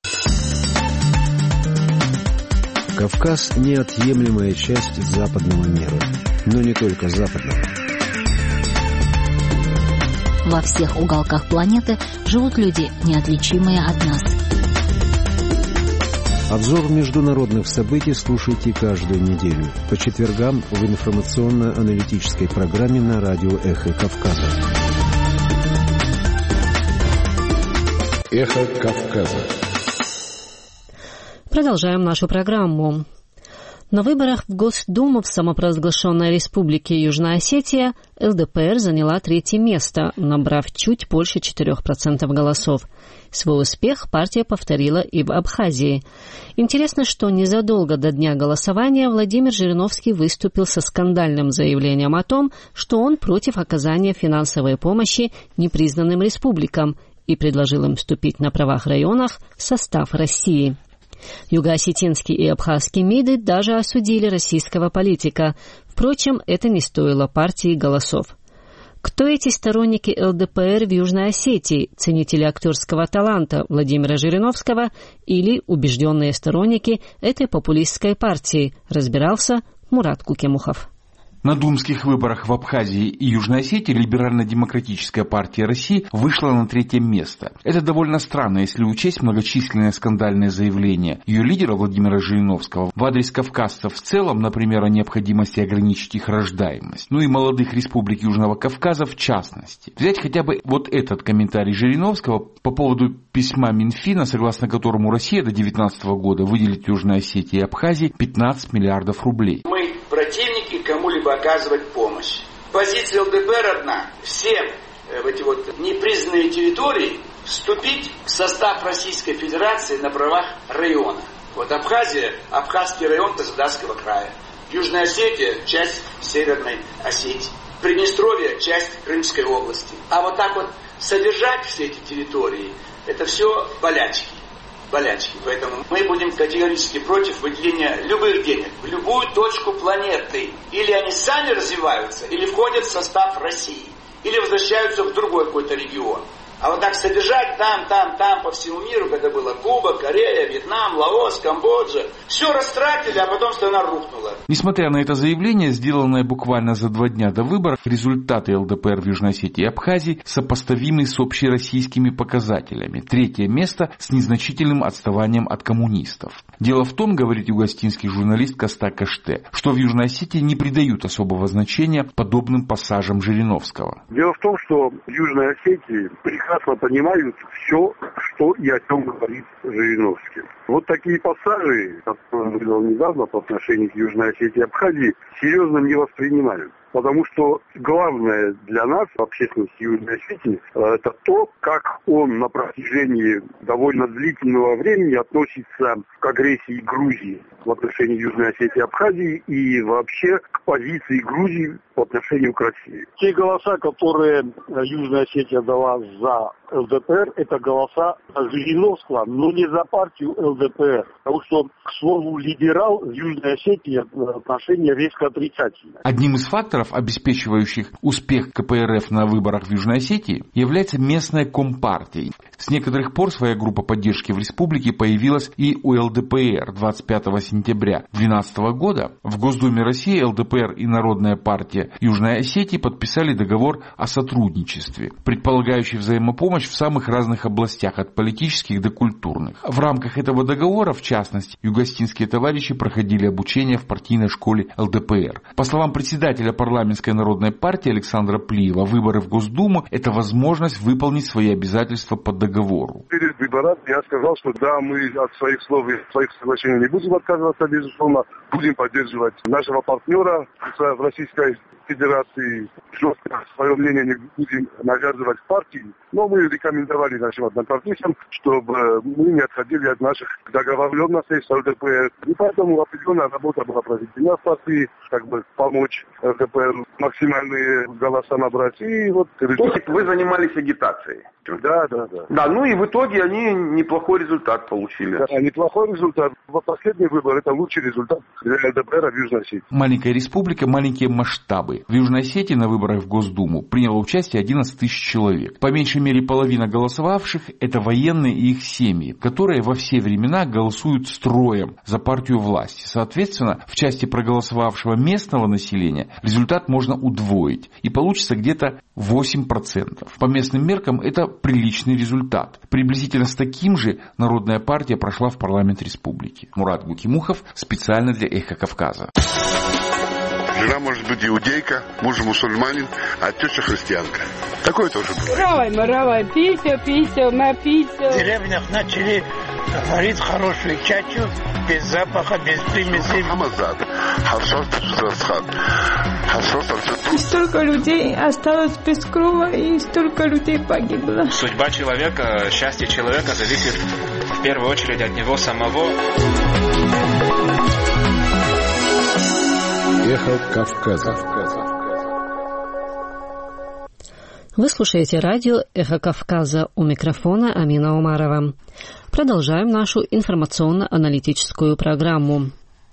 Кавказ – неотъемлемая часть западного мира, но не только западного. Во всех уголках планеты живут люди, неотличимые от нас. Обзор международных событий слушайте каждую неделю по четвергам в информационно-аналитической программе на радио «Эхо Кавказа». Эхо Кавказа. Продолжаем нашу программу. На выборах в Госдуму в самопровозглашенной республике Южная Осетия эл дэ пэ эр заняла третье место, набрав чуть больше четырех процентов голосов. Свой успех партия повторила и в Абхазии. Интересно, что незадолго до дня голосования Владимир Жириновский выступил со скандальным заявлением о том, что он против оказания финансовой помощи непризнанным республикам и предложил им вступить на правах районах в состав России. Юго-осетинские и абхазские МИДы даже осудили российского политика. Впрочем, это не стоило партии голосов. Кто эти сторонники эл дэ пэ эр в Южной Осетии, ценители актерского таланта Владимира Жириновского или убежденные сторонники этой популистской партии, разбирался Мурат Кукемухов. На думских выборах в Абхазии и Южной Осетии Либерально-демократическая партия России вышла на третье место. Это довольно странно, если учесть многочисленные скандальные заявления ее лидера Владимира Жириновского в адрес кавказцев в целом, например, о необходимости ограничить их рождаемость, ну и молодых республик Южного Кавказа в частности. Взять хотя бы вот этот комментарий Жириновского по поводу письма Минфина, согласно которому Россия до две тысячи девятнадцатого года выделит Южной Осетии и Абхазии пятнадцать миллиардов рублей. Мы противники кому-либо оказывать помощь. Позиция эл дэ пэ эр одна. Всем в эти вот непризнанные территории вступить в состав Российской Федерации на правах района. Вот Абхазия, Абхазский район Тазадасского края. Южная Осетия, часть Северной Осетии. Приднестровье, часть Крымской области. А вот так вот содержать все эти территории, это все болячки. болячки. Поэтому мы будем категорически против выделения любых денег в любую точку планеты. Или они сами развиваются, или входят в состав России, или возвращаются в другой какой-то регион. А вот так содержать там, там, там по всему миру, когда было Куба, Корея, Вьетнам, Лаос, Камбоджа, все растратили, а потом страна рухнула. Несмотря на это заявление, сделанное буквально за два дня до выборов, результаты эл дэ пэ эр в Южной Осетии и Абхазии сопоставимы с общероссийскими показателями. Третье место с незначительным отставанием от коммунистов. Дело в том, говорит югостинский журналист Коста Каште, что в Южной Осетии не придают особого значения подобным пассажам Жириновского. Дело в том, что в Южной Осетии прекрасно понимают все, что и о чем говорит Жириновский. Вот такие пассажи, которые он выдал недавно по отношению к Южной Осетии и Абхазии, серьезно не воспринимают. Потому что главное для нас, в общественности Южной Осетии, это то, как он на протяжении довольно длительного времени относится к агрессии Грузии в отношении Южной Осетии и Абхазии и вообще к позиции Грузии по отношению к России. Те голоса, которые Южная Осетия дала за эл дэ пэ эр, это голоса Жириновского, но не за партию эл дэ пэ эр. Потому что, к слову, либерал в Южной Осетии отношение резко отрицательное. Одним из факторов, обеспечивающих успех ка пэ эр эф на выборах в Южной Осетии, является местная компартия. С некоторых пор своя группа поддержки в республике появилась и у эл дэ пэ эр. двадцать пятого сентября две тысячи двенадцатого года в Госдуме России эл дэ пэ эр и Народная партия Южной Осетии подписали договор о сотрудничестве, предполагающий взаимопомощь в самых разных областях, от политических до культурных. В рамках этого договора, в частности, югостинские товарищи проходили обучение в партийной школе эл дэ пэ эр. По словам председателя парламентской народной партии Александра Плиева, выборы в Госдуму – это возможность выполнить свои обязательства по договору. Перед выборами я сказал, что да, мы от своих слов и своих соглашений не будем отказываться, безусловно, будем поддерживать нашего партнера в Российской Федерации, жестко свое мнение не будем навязывать партии, но мы рекомендовали нашим однопартийцам, чтобы мы не отходили от наших договоренностей с эл дэ пэ эр. И поэтому определенная работа была проведена в партии, как бы помочь эл дэ пэ эр максимальные голоса набрать. И вот... То есть вы занимались агитацией? Да, да, да. Да, ну и в итоге они неплохой результат получили. Да, неплохой результат. Последний выбор – это лучший результат для эл дэ пэ эр в Южной Осетии. Маленькая республика, маленькие масштабы. В Южной Осетии на выборах в Госдуму приняло участие одиннадцать тысяч человек. По меньшей мере половина голосовавших – это военные и их семьи, которые во все времена голосуют строем за партию власти. Соответственно, в части проголосовавшего местного населения результат можно удвоить, и получится где-то восемь процентов. По местным меркам это приличный результат. Приблизительно с таким же Народная партия прошла в парламент республики. Мурат Гукемухов специально для «Эхо Кавказа». Жена может быть иудейка, муж мусульманин, а теща христианка. Такое тоже было. Равай, маравай, писю, писю, на писю. В деревнях начали Варить хорошую чачу, без запаха, без примесей. И столько людей осталось без крова, и столько людей погибло. Судьба человека, счастье человека зависит в первую очередь от него самого. Эхо Кавказа. Вы слушаете радио «Эхо Кавказа», у микрофона Амина Умарова. Продолжаем нашу информационно-аналитическую программу.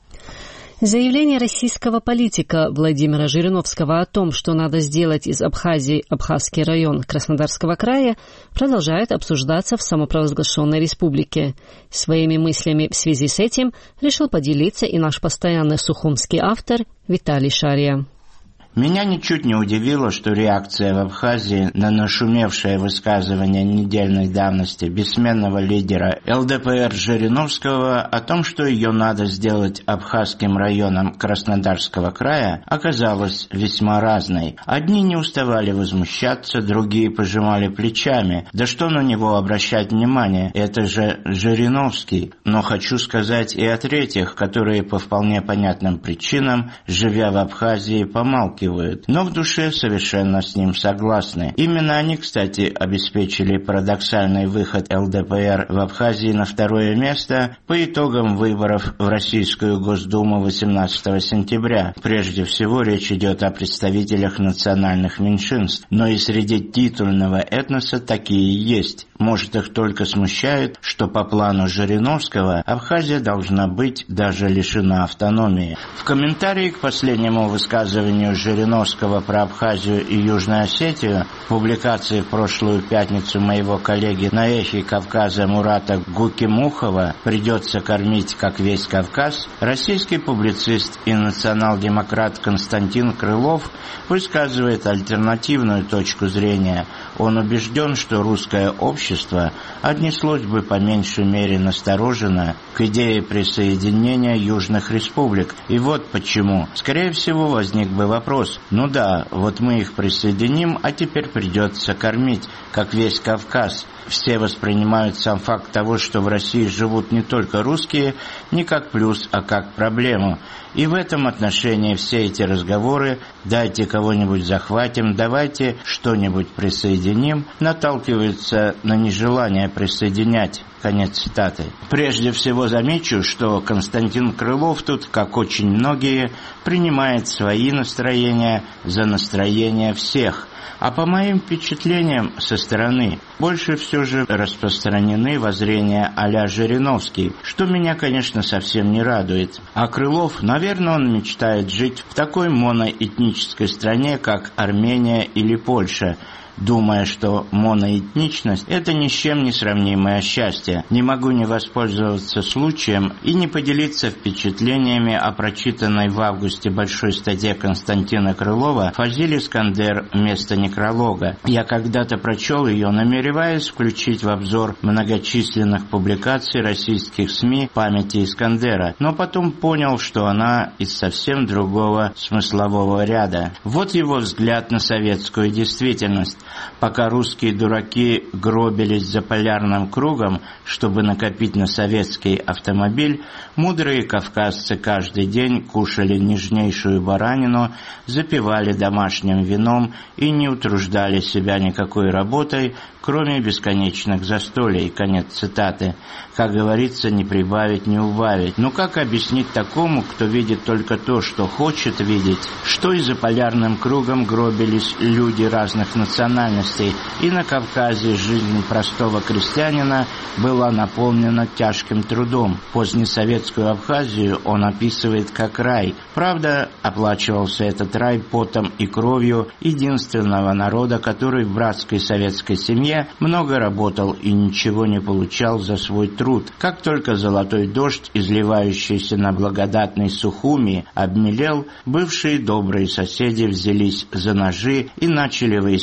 Заявление российского политика Владимира Жириновского о том, что надо сделать из Абхазии Абхазский район Краснодарского края, продолжает обсуждаться в самопровозглашенной республике. Своими мыслями в связи с этим решил поделиться и наш постоянный сухумский автор Виталий Шария. Меня ничуть не удивило, что реакция в Абхазии на нашумевшее высказывание недельной давности бессменного лидера эл дэ пэ эр Жириновского о том, что ее надо сделать Абхазским районом Краснодарского края, оказалась весьма разной. Одни не уставали возмущаться, другие пожимали плечами. Да что на него обращать внимание, это же Жириновский. Но хочу сказать и о третьих, которые по вполне понятным причинам, живя в Абхазии, помалкивают. Но в душе совершенно с ним согласны. Именно они, кстати, обеспечили парадоксальный выход эл дэ пэ эр в Абхазии на второе место по итогам выборов в Российскую Госдуму восемнадцатого сентября. Прежде всего речь идет о представителях национальных меньшинств, но и среди титульного этноса такие есть. Может, их только смущает, что по плану Жириновского Абхазия должна быть даже лишена автономии. В комментарии к последнему высказыванию Жириновского про Абхазию и Южную Осетию, в публикации в прошлую пятницу моего коллеги на «Эхе Кавказа» Мурата Гукимухова «Придется кормить, как весь Кавказ», российский публицист и национал-демократ Константин Крылов высказывает альтернативную точку зрения. Он убежден, что русское общество отнеслось бы по меньшей мере настороженно к идее присоединения южных республик. И вот почему. Скорее всего, возник бы вопрос: ну да, вот мы их присоединим, а теперь придется кормить, как весь Кавказ. Все воспринимают сам факт того, что в России живут не только русские, не как плюс, а как проблему. И в этом отношении все эти разговоры «дайте кого-нибудь захватим», «давайте что-нибудь присоединим» наталкиваются на нежелание присоединять. Конец цитаты. Прежде всего замечу, что Константин Крылов тут, как очень многие, принимает свои настроения за настроения всех. А по моим впечатлениям со стороны, больше все же распространены воззрения а-ля Жириновский, что меня, конечно, совсем не радует. А Крылов, наверное, он мечтает жить в такой моноэтнической стране, как Армения или Польша, думая, что моноэтничность – это ни с чем не сравнимое счастье. Не могу не воспользоваться случаем и не поделиться впечатлениями о прочитанной в августе большой статье Константина Крылова «Фазиль Искандер. Место некролога». Я когда-то прочел ее, намереваясь включить в обзор многочисленных публикаций российских СМИ памяти Искандера, но потом понял, что она из совсем другого смыслового ряда. Вот его взгляд на советскую действительность. Пока русские дураки гробились за полярным кругом, чтобы накопить на советский автомобиль, мудрые кавказцы каждый день кушали нежнейшую баранину, запивали домашним вином и не утруждали себя никакой работой, кроме бесконечных застолий. Конец цитаты. Как говорится, не прибавить, не убавить. Но как объяснить такому, кто видит только то, что хочет видеть, что и за полярным кругом гробились люди разных национальностей, и на Кавказе жизнь простого крестьянина была наполнена тяжким трудом. Позднесоветскую Абхазию он описывает как рай. Правда, оплачивался этот рай потом и кровью единственного народа, который в братской советской семье много работал и ничего не получал за свой труд. Как только золотой дождь, изливающийся на благодатной Сухуми, обмелел, бывшие добрые соседи взялись за ножи и начали выяснять, кто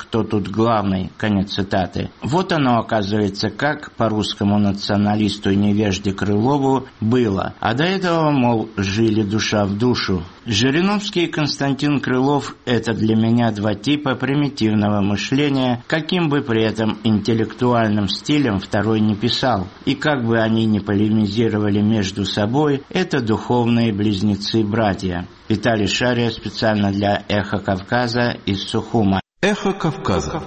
кто тут главный, конец цитаты. Вот оно, оказывается, как по русскому националисту и невежде Крылову было. А до этого, мол, жили душа в душу. Жириновский и Константин Крылов – это для меня два типа примитивного мышления, каким бы при этом интеллектуальным стилем второй не писал. И как бы они ни полемизировали между собой, это духовные близнецы-братья. Виталий Шария специально для «Эхо Кавказа» из Сухума. «Эхо Кавказа».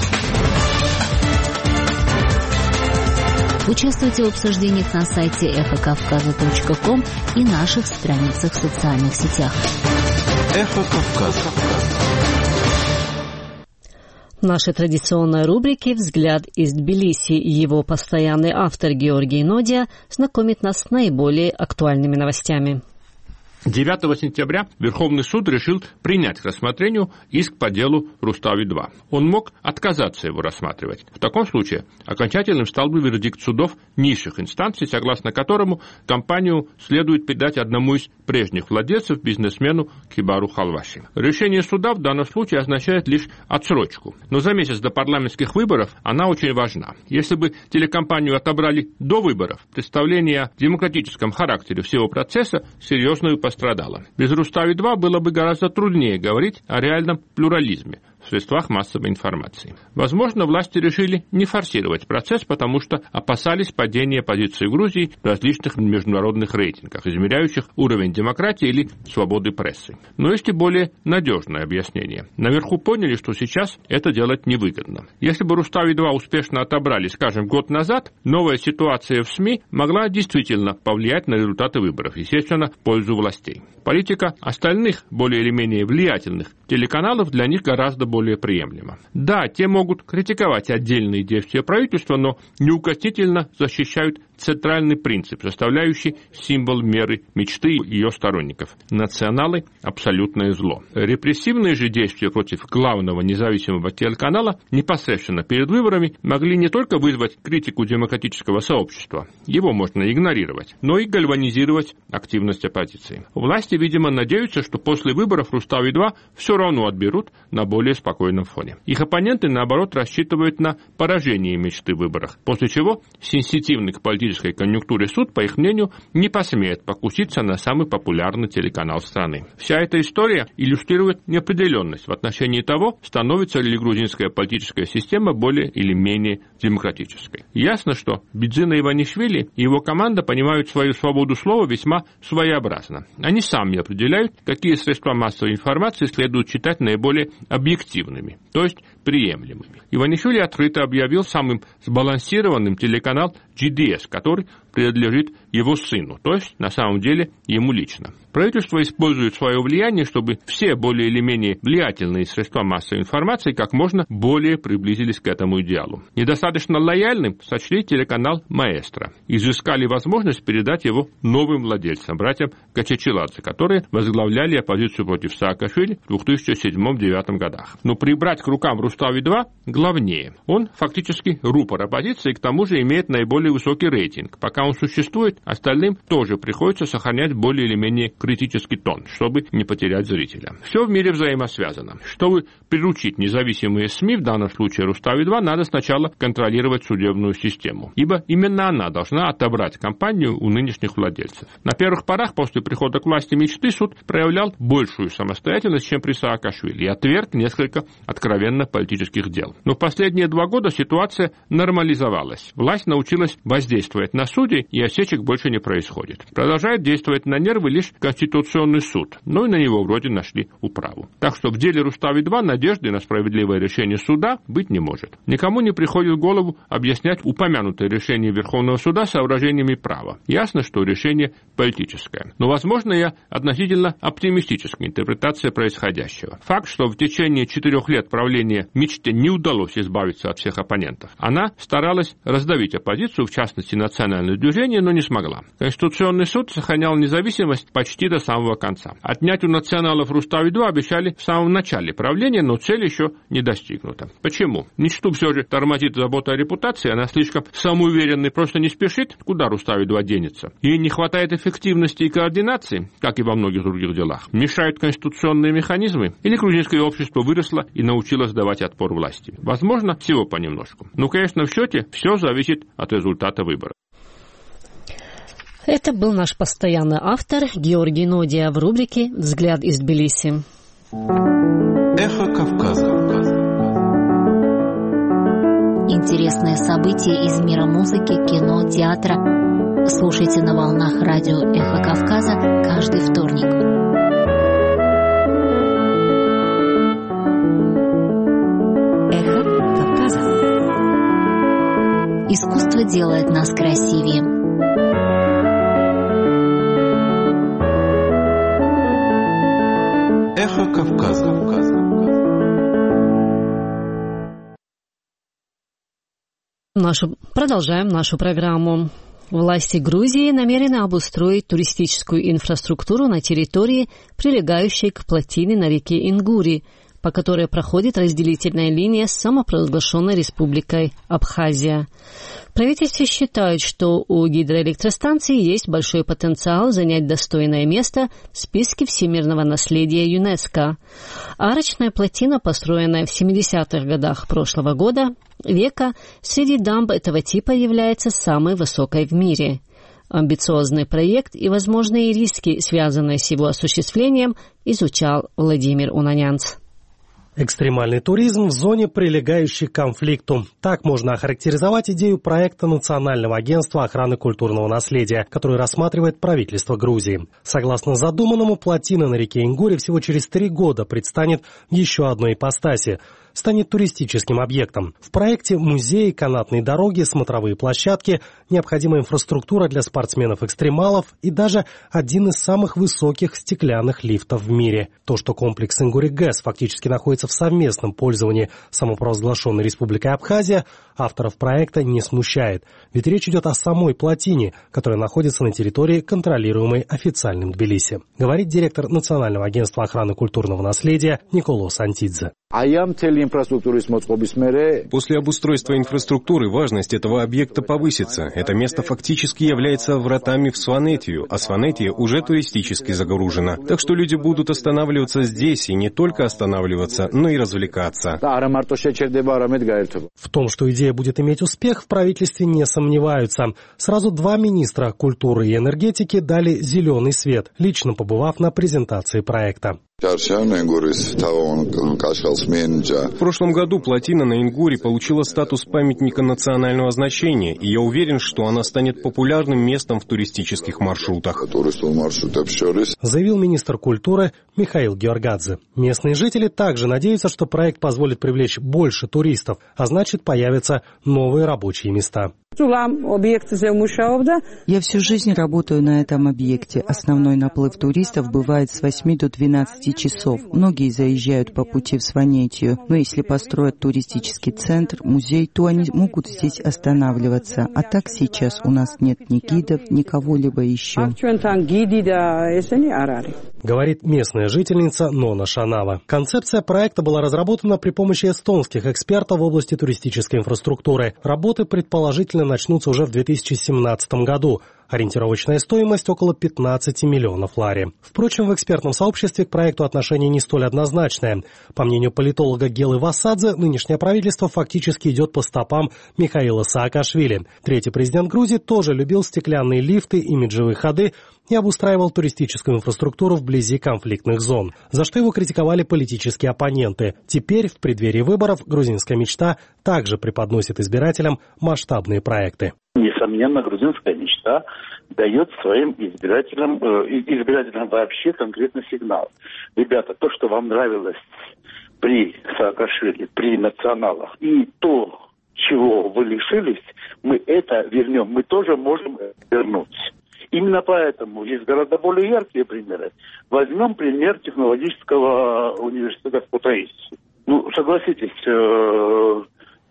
Участвуйте в обсуждениях на сайте эхо кавказа точка ком и наших страницах в социальных сетях. «Эхо Кавказа». В нашей традиционной рубрике «Взгляд из Тбилиси» его постоянный автор Георгий Нодия знакомит нас с наиболее актуальными новостями. девятого сентября Верховный суд решил принять к рассмотрению иск по делу Рустави-два. Он мог отказаться его рассматривать. В таком случае окончательным стал бы вердикт судов низших инстанций, согласно которому компанию следует передать одному из прежних владельцев, бизнесмену Кибару Халваши. Решение суда в данном случае означает лишь отсрочку. Но за месяц до парламентских выборов она очень важна. Если бы телекомпанию отобрали до выборов, представление о демократическом характере всего процесса серьезно пострадало. Без Рустави-два было бы гораздо труднее говорить о реальном плюрализме в средствах массовой информации. Возможно, власти решили не форсировать процесс, потому что опасались падения позиции Грузии в различных международных рейтингах, измеряющих уровень демократии или свободы прессы. Но есть и более надежное объяснение. Наверху поняли, что сейчас это делать невыгодно. Если бы Рустави-два успешно отобрали, скажем, год назад, новая ситуация в СМИ могла действительно повлиять на результаты выборов, естественно, в пользу властей. Политика остальных, более или менее влиятельных телеканалов для них гораздо более приемлема. Да, те могут критиковать отдельные действия правительства, но неукоснительно защищают центральный принцип, составляющий символ меры мечты ее сторонников. Националы – абсолютное зло. Репрессивные же действия против главного независимого телеканала непосредственно перед выборами могли не только вызвать критику демократического сообщества, его можно игнорировать, но и гальванизировать активность оппозиции. Власти, видимо, надеются, что после выборов Рустави-два все равно отберут на более спокойном фоне. Их оппоненты, наоборот, рассчитывают на поражение мечты в выборах, после чего сенситивный к политической конъюнктуре суд, по их мнению, не посмеет покуситься на самый популярный телеканал страны. Вся эта история иллюстрирует неопределенность в отношении того, становится ли грузинская политическая система более или менее демократической. Ясно, что Бидзина Иванишвили и его команда понимают свою свободу слова весьма своеобразно. Они сами определяют, какие средства массовой информации следует считать наиболее объективными, то есть приемлемыми. Иванишвили открыто объявил самым сбалансированным телеканал джи ди эс, который принадлежит его сыну, то есть на самом деле ему лично. Правительство использует свое влияние, чтобы все более или менее влиятельные средства массовой информации как можно более приблизились к этому идеалу. Недостаточно лояльным сочли телеканал «Маэстро». Изыскали возможность передать его новым владельцам, братьям Качачиладзе, которые возглавляли оппозицию против Саакашвили в две тысячи седьмом — две тысячи девятом годах. Но прибрать к рукам Рустави-два главнее. Он фактически рупор оппозиции и к тому же имеет наиболее высокий рейтинг. Пока он существует, остальным тоже приходится сохранять более или менее критический тон, чтобы не потерять зрителя. Все в мире взаимосвязано. Чтобы приручить независимые СМИ, в данном случае Рустави-два, надо сначала контролировать судебную систему, ибо именно она должна отобрать компанию у нынешних владельцев. На первых порах после прихода к власти мечты суд проявлял большую самостоятельность, чем при Саакашвили, и отверг несколько откровенно политических дел. Но в последние два года ситуация нормализовалась. Власть научилась воздействовать на судей, и осечек больше не происходит. Продолжает действовать на нервы лишь Конституционный суд, но и на него вроде нашли управу. Так что в деле Рустави-два надежды на справедливое решение суда быть не может. Никому не приходит в голову объяснять упомянутое решение Верховного суда соображениями права. Ясно, что решение политическое. Но, возможно, и относительно оптимистическая интерпретация происходящего. Факт, что в течение четырех лет правления мечте не удалось избавиться от всех оппонентов. Она старалась раздавить оппозицию, в частности национальную движение, но не смогла. Конституционный суд сохранял независимость почти до самого конца. Отнять у националов Рустави-два обещали в самом начале правления, но цель еще не достигнута. Почему? Ничто все же тормозит забота о репутации, она слишком самоуверенной, просто не спешит, куда Рустави-два денется. Ей не хватает эффективности и координации, как и во многих других делах. Мешают конституционные механизмы, или грузинское общество выросло и научилось давать отпор власти. Возможно, всего понемножку. Но, конечно, в счете все зависит от результата выборов. Это был наш постоянный автор Георгий Нодия в рубрике «Взгляд из Тбилиси». Эхо Кавказа. Интересные события из мира музыки, кино, театра. Слушайте на волнах радио «Эхо Кавказа» каждый вторник. «Эхо Кавказа». Искусство делает нас красивее. Эхо Кавказа. Нашу... Продолжаем нашу программу. Власти Грузии намерены обустроить туристическую инфраструктуру на территории, прилегающей к плотине на реке Ингури, по которой проходит разделительная линия с самопровозглашенной республикой Абхазия. Правительство считает, что у гидроэлектростанции есть большой потенциал занять достойное место в списке всемирного наследия ЮНЕСКО. Арочная плотина, построенная в семидесятых годах прошлого года, века, среди дамб этого типа является самой высокой в мире. Амбициозный проект и возможные риски, связанные с его осуществлением, изучал Владимир Унанянц. Экстремальный туризм в зоне, прилегающей к конфликту. Так можно охарактеризовать идею проекта Национального агентства охраны культурного наследия, который рассматривает правительство Грузии. Согласно задуманному, плотина на реке Ингури всего через три года предстанет в еще одной ипостаси – станет туристическим объектом. В проекте музеи, канатные дороги, смотровые площадки, необходимая инфраструктура для спортсменов-экстремалов и даже один из самых высоких стеклянных лифтов в мире. То, что комплекс Ингури-ГЭС фактически находится в совместном пользовании самопровозглашенной республикой Абхазия, авторов проекта не смущает. Ведь речь идет о самой плотине, которая находится на территории, контролируемой официальным Тбилиси. Говорит директор Национального агентства охраны культурного наследия Николос Антидзе. После обустройства инфраструктуры важность этого объекта повысится. Это место фактически является вратами в Сванетию, а Сванетия уже туристически загружена. Так что люди будут останавливаться здесь и не только останавливаться, но и развлекаться. В том, что идея будет иметь успех, в правительстве не сомневаются. Сразу два министра культуры и энергетики дали зеленый свет, лично побывав на презентации проекта. В прошлом году плотина на Ингури получила статус памятника национального значения, и я уверен, что она станет популярным местом в туристических маршрутах. Заявил министр культуры Михаил Георгадзе. Местные жители также надеются, что проект позволит привлечь больше туристов, а значит, появятся новые рабочие места. Я всю жизнь работаю на этом объекте. Основной наплыв туристов бывает с восьми до двенадцати часов. Многие заезжают по пути в Сванетию. Но если построят туристический центр, музей, то они могут здесь останавливаться. А так сейчас у нас нет ни гидов, ни кого-либо еще. Говорит местная жительница Нона Шанава. Концепция проекта была разработана при помощи эстонских экспертов в области туристической инфраструктуры. Работы предположительно начнутся уже в две тысячи семнадцатом году. Ориентировочная стоимость около пятнадцати миллионов лари. Впрочем, в экспертном сообществе к проекту отношение не столь однозначное. По мнению политолога Гелы Васадзе, нынешнее правительство фактически идет по стопам Михаила Саакашвили. Третий президент Грузии тоже любил стеклянные лифты, имиджевые ходы и обустраивал туристическую инфраструктуру вблизи конфликтных зон, за что его критиковали политические оппоненты. Теперь, в преддверии выборов, грузинская мечта также преподносит избирателям масштабные проекты. Несомненно, грузинская мечта дает своим избирателям, э, избирателям вообще конкретный сигнал. Ребята, то, что вам нравилось при Саакашвили, при националах, и то, чего вы лишились, мы это вернем, мы тоже можем вернуть. Именно поэтому есть гораздо более яркие примеры. Возьмем пример технологического университета в Кутаиси. Ну, согласитесь, э,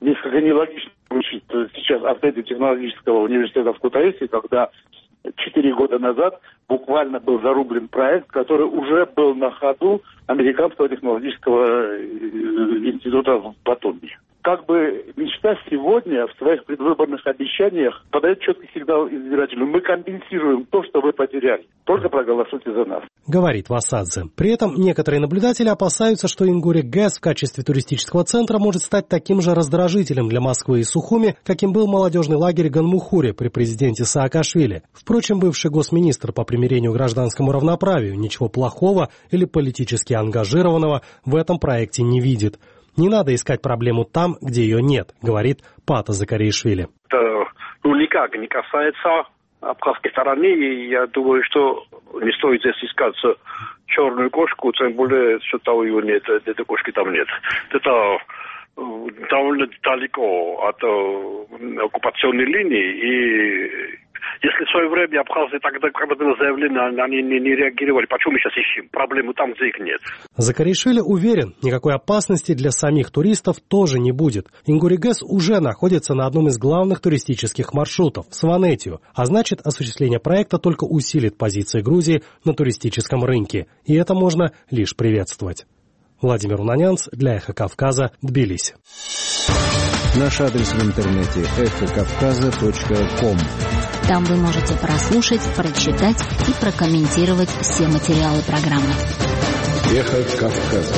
несколько нелогично звучит сейчас открытие технологического университета в Кутаиси, когда четыре года назад буквально был зарублен проект, который уже был на ходу Американского технологического института в Батуми. Как бы мечта сегодня в своих предвыборных обещаниях подает четкий сигнал избирателю. Мы компенсируем то, что вы потеряли. Только проголосуйте за нас. Говорит Васадзе. При этом некоторые наблюдатели опасаются, что Ингури ГЭС в качестве туристического центра может стать таким же раздражителем для Москвы и Сухуми, каким был молодежный лагерь Ганмухури при президенте Саакашвили. Впрочем, бывший госминистр по примирению к гражданскому равноправию ничего плохого или политически ангажированного в этом проекте не видит. Не надо искать проблему там, где ее нет, говорит Пата Закаришвили. Это ну, никак не касается абхазской стороны, и я думаю, что не стоит здесь искать черную кошку, тем более, что там его нет, этой кошки там нет. Это довольно далеко от оккупационной линии, и если в свое время абхазы тогда, когда было заявлено, они не, не реагировали, почему мы сейчас ищем проблему там, где их нет? Закаришвили уверен, никакой опасности для самих туристов тоже не будет. Ингури ГЭС уже находится на одном из главных туристических маршрутов – в Сванетию, а значит, осуществление проекта только усилит позиции Грузии на туристическом рынке, и это можно лишь приветствовать. Владимир Унанянц для «Эхо Кавказа», Тбилиси. Наш адрес в интернете – эхо кавказа точка ком. Там вы можете прослушать, прочитать и прокомментировать все материалы программы. «Эхо Кавказа».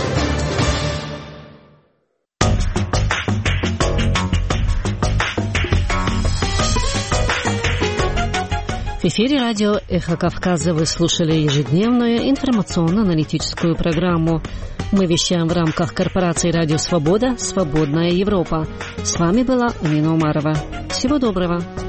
В эфире радио «Эхо Кавказа» вы слушали ежедневную информационно-аналитическую программу. Мы вещаем в рамках корпорации «Радио Свобода. Свободная Европа». С вами была Амина Умарова. Всего доброго.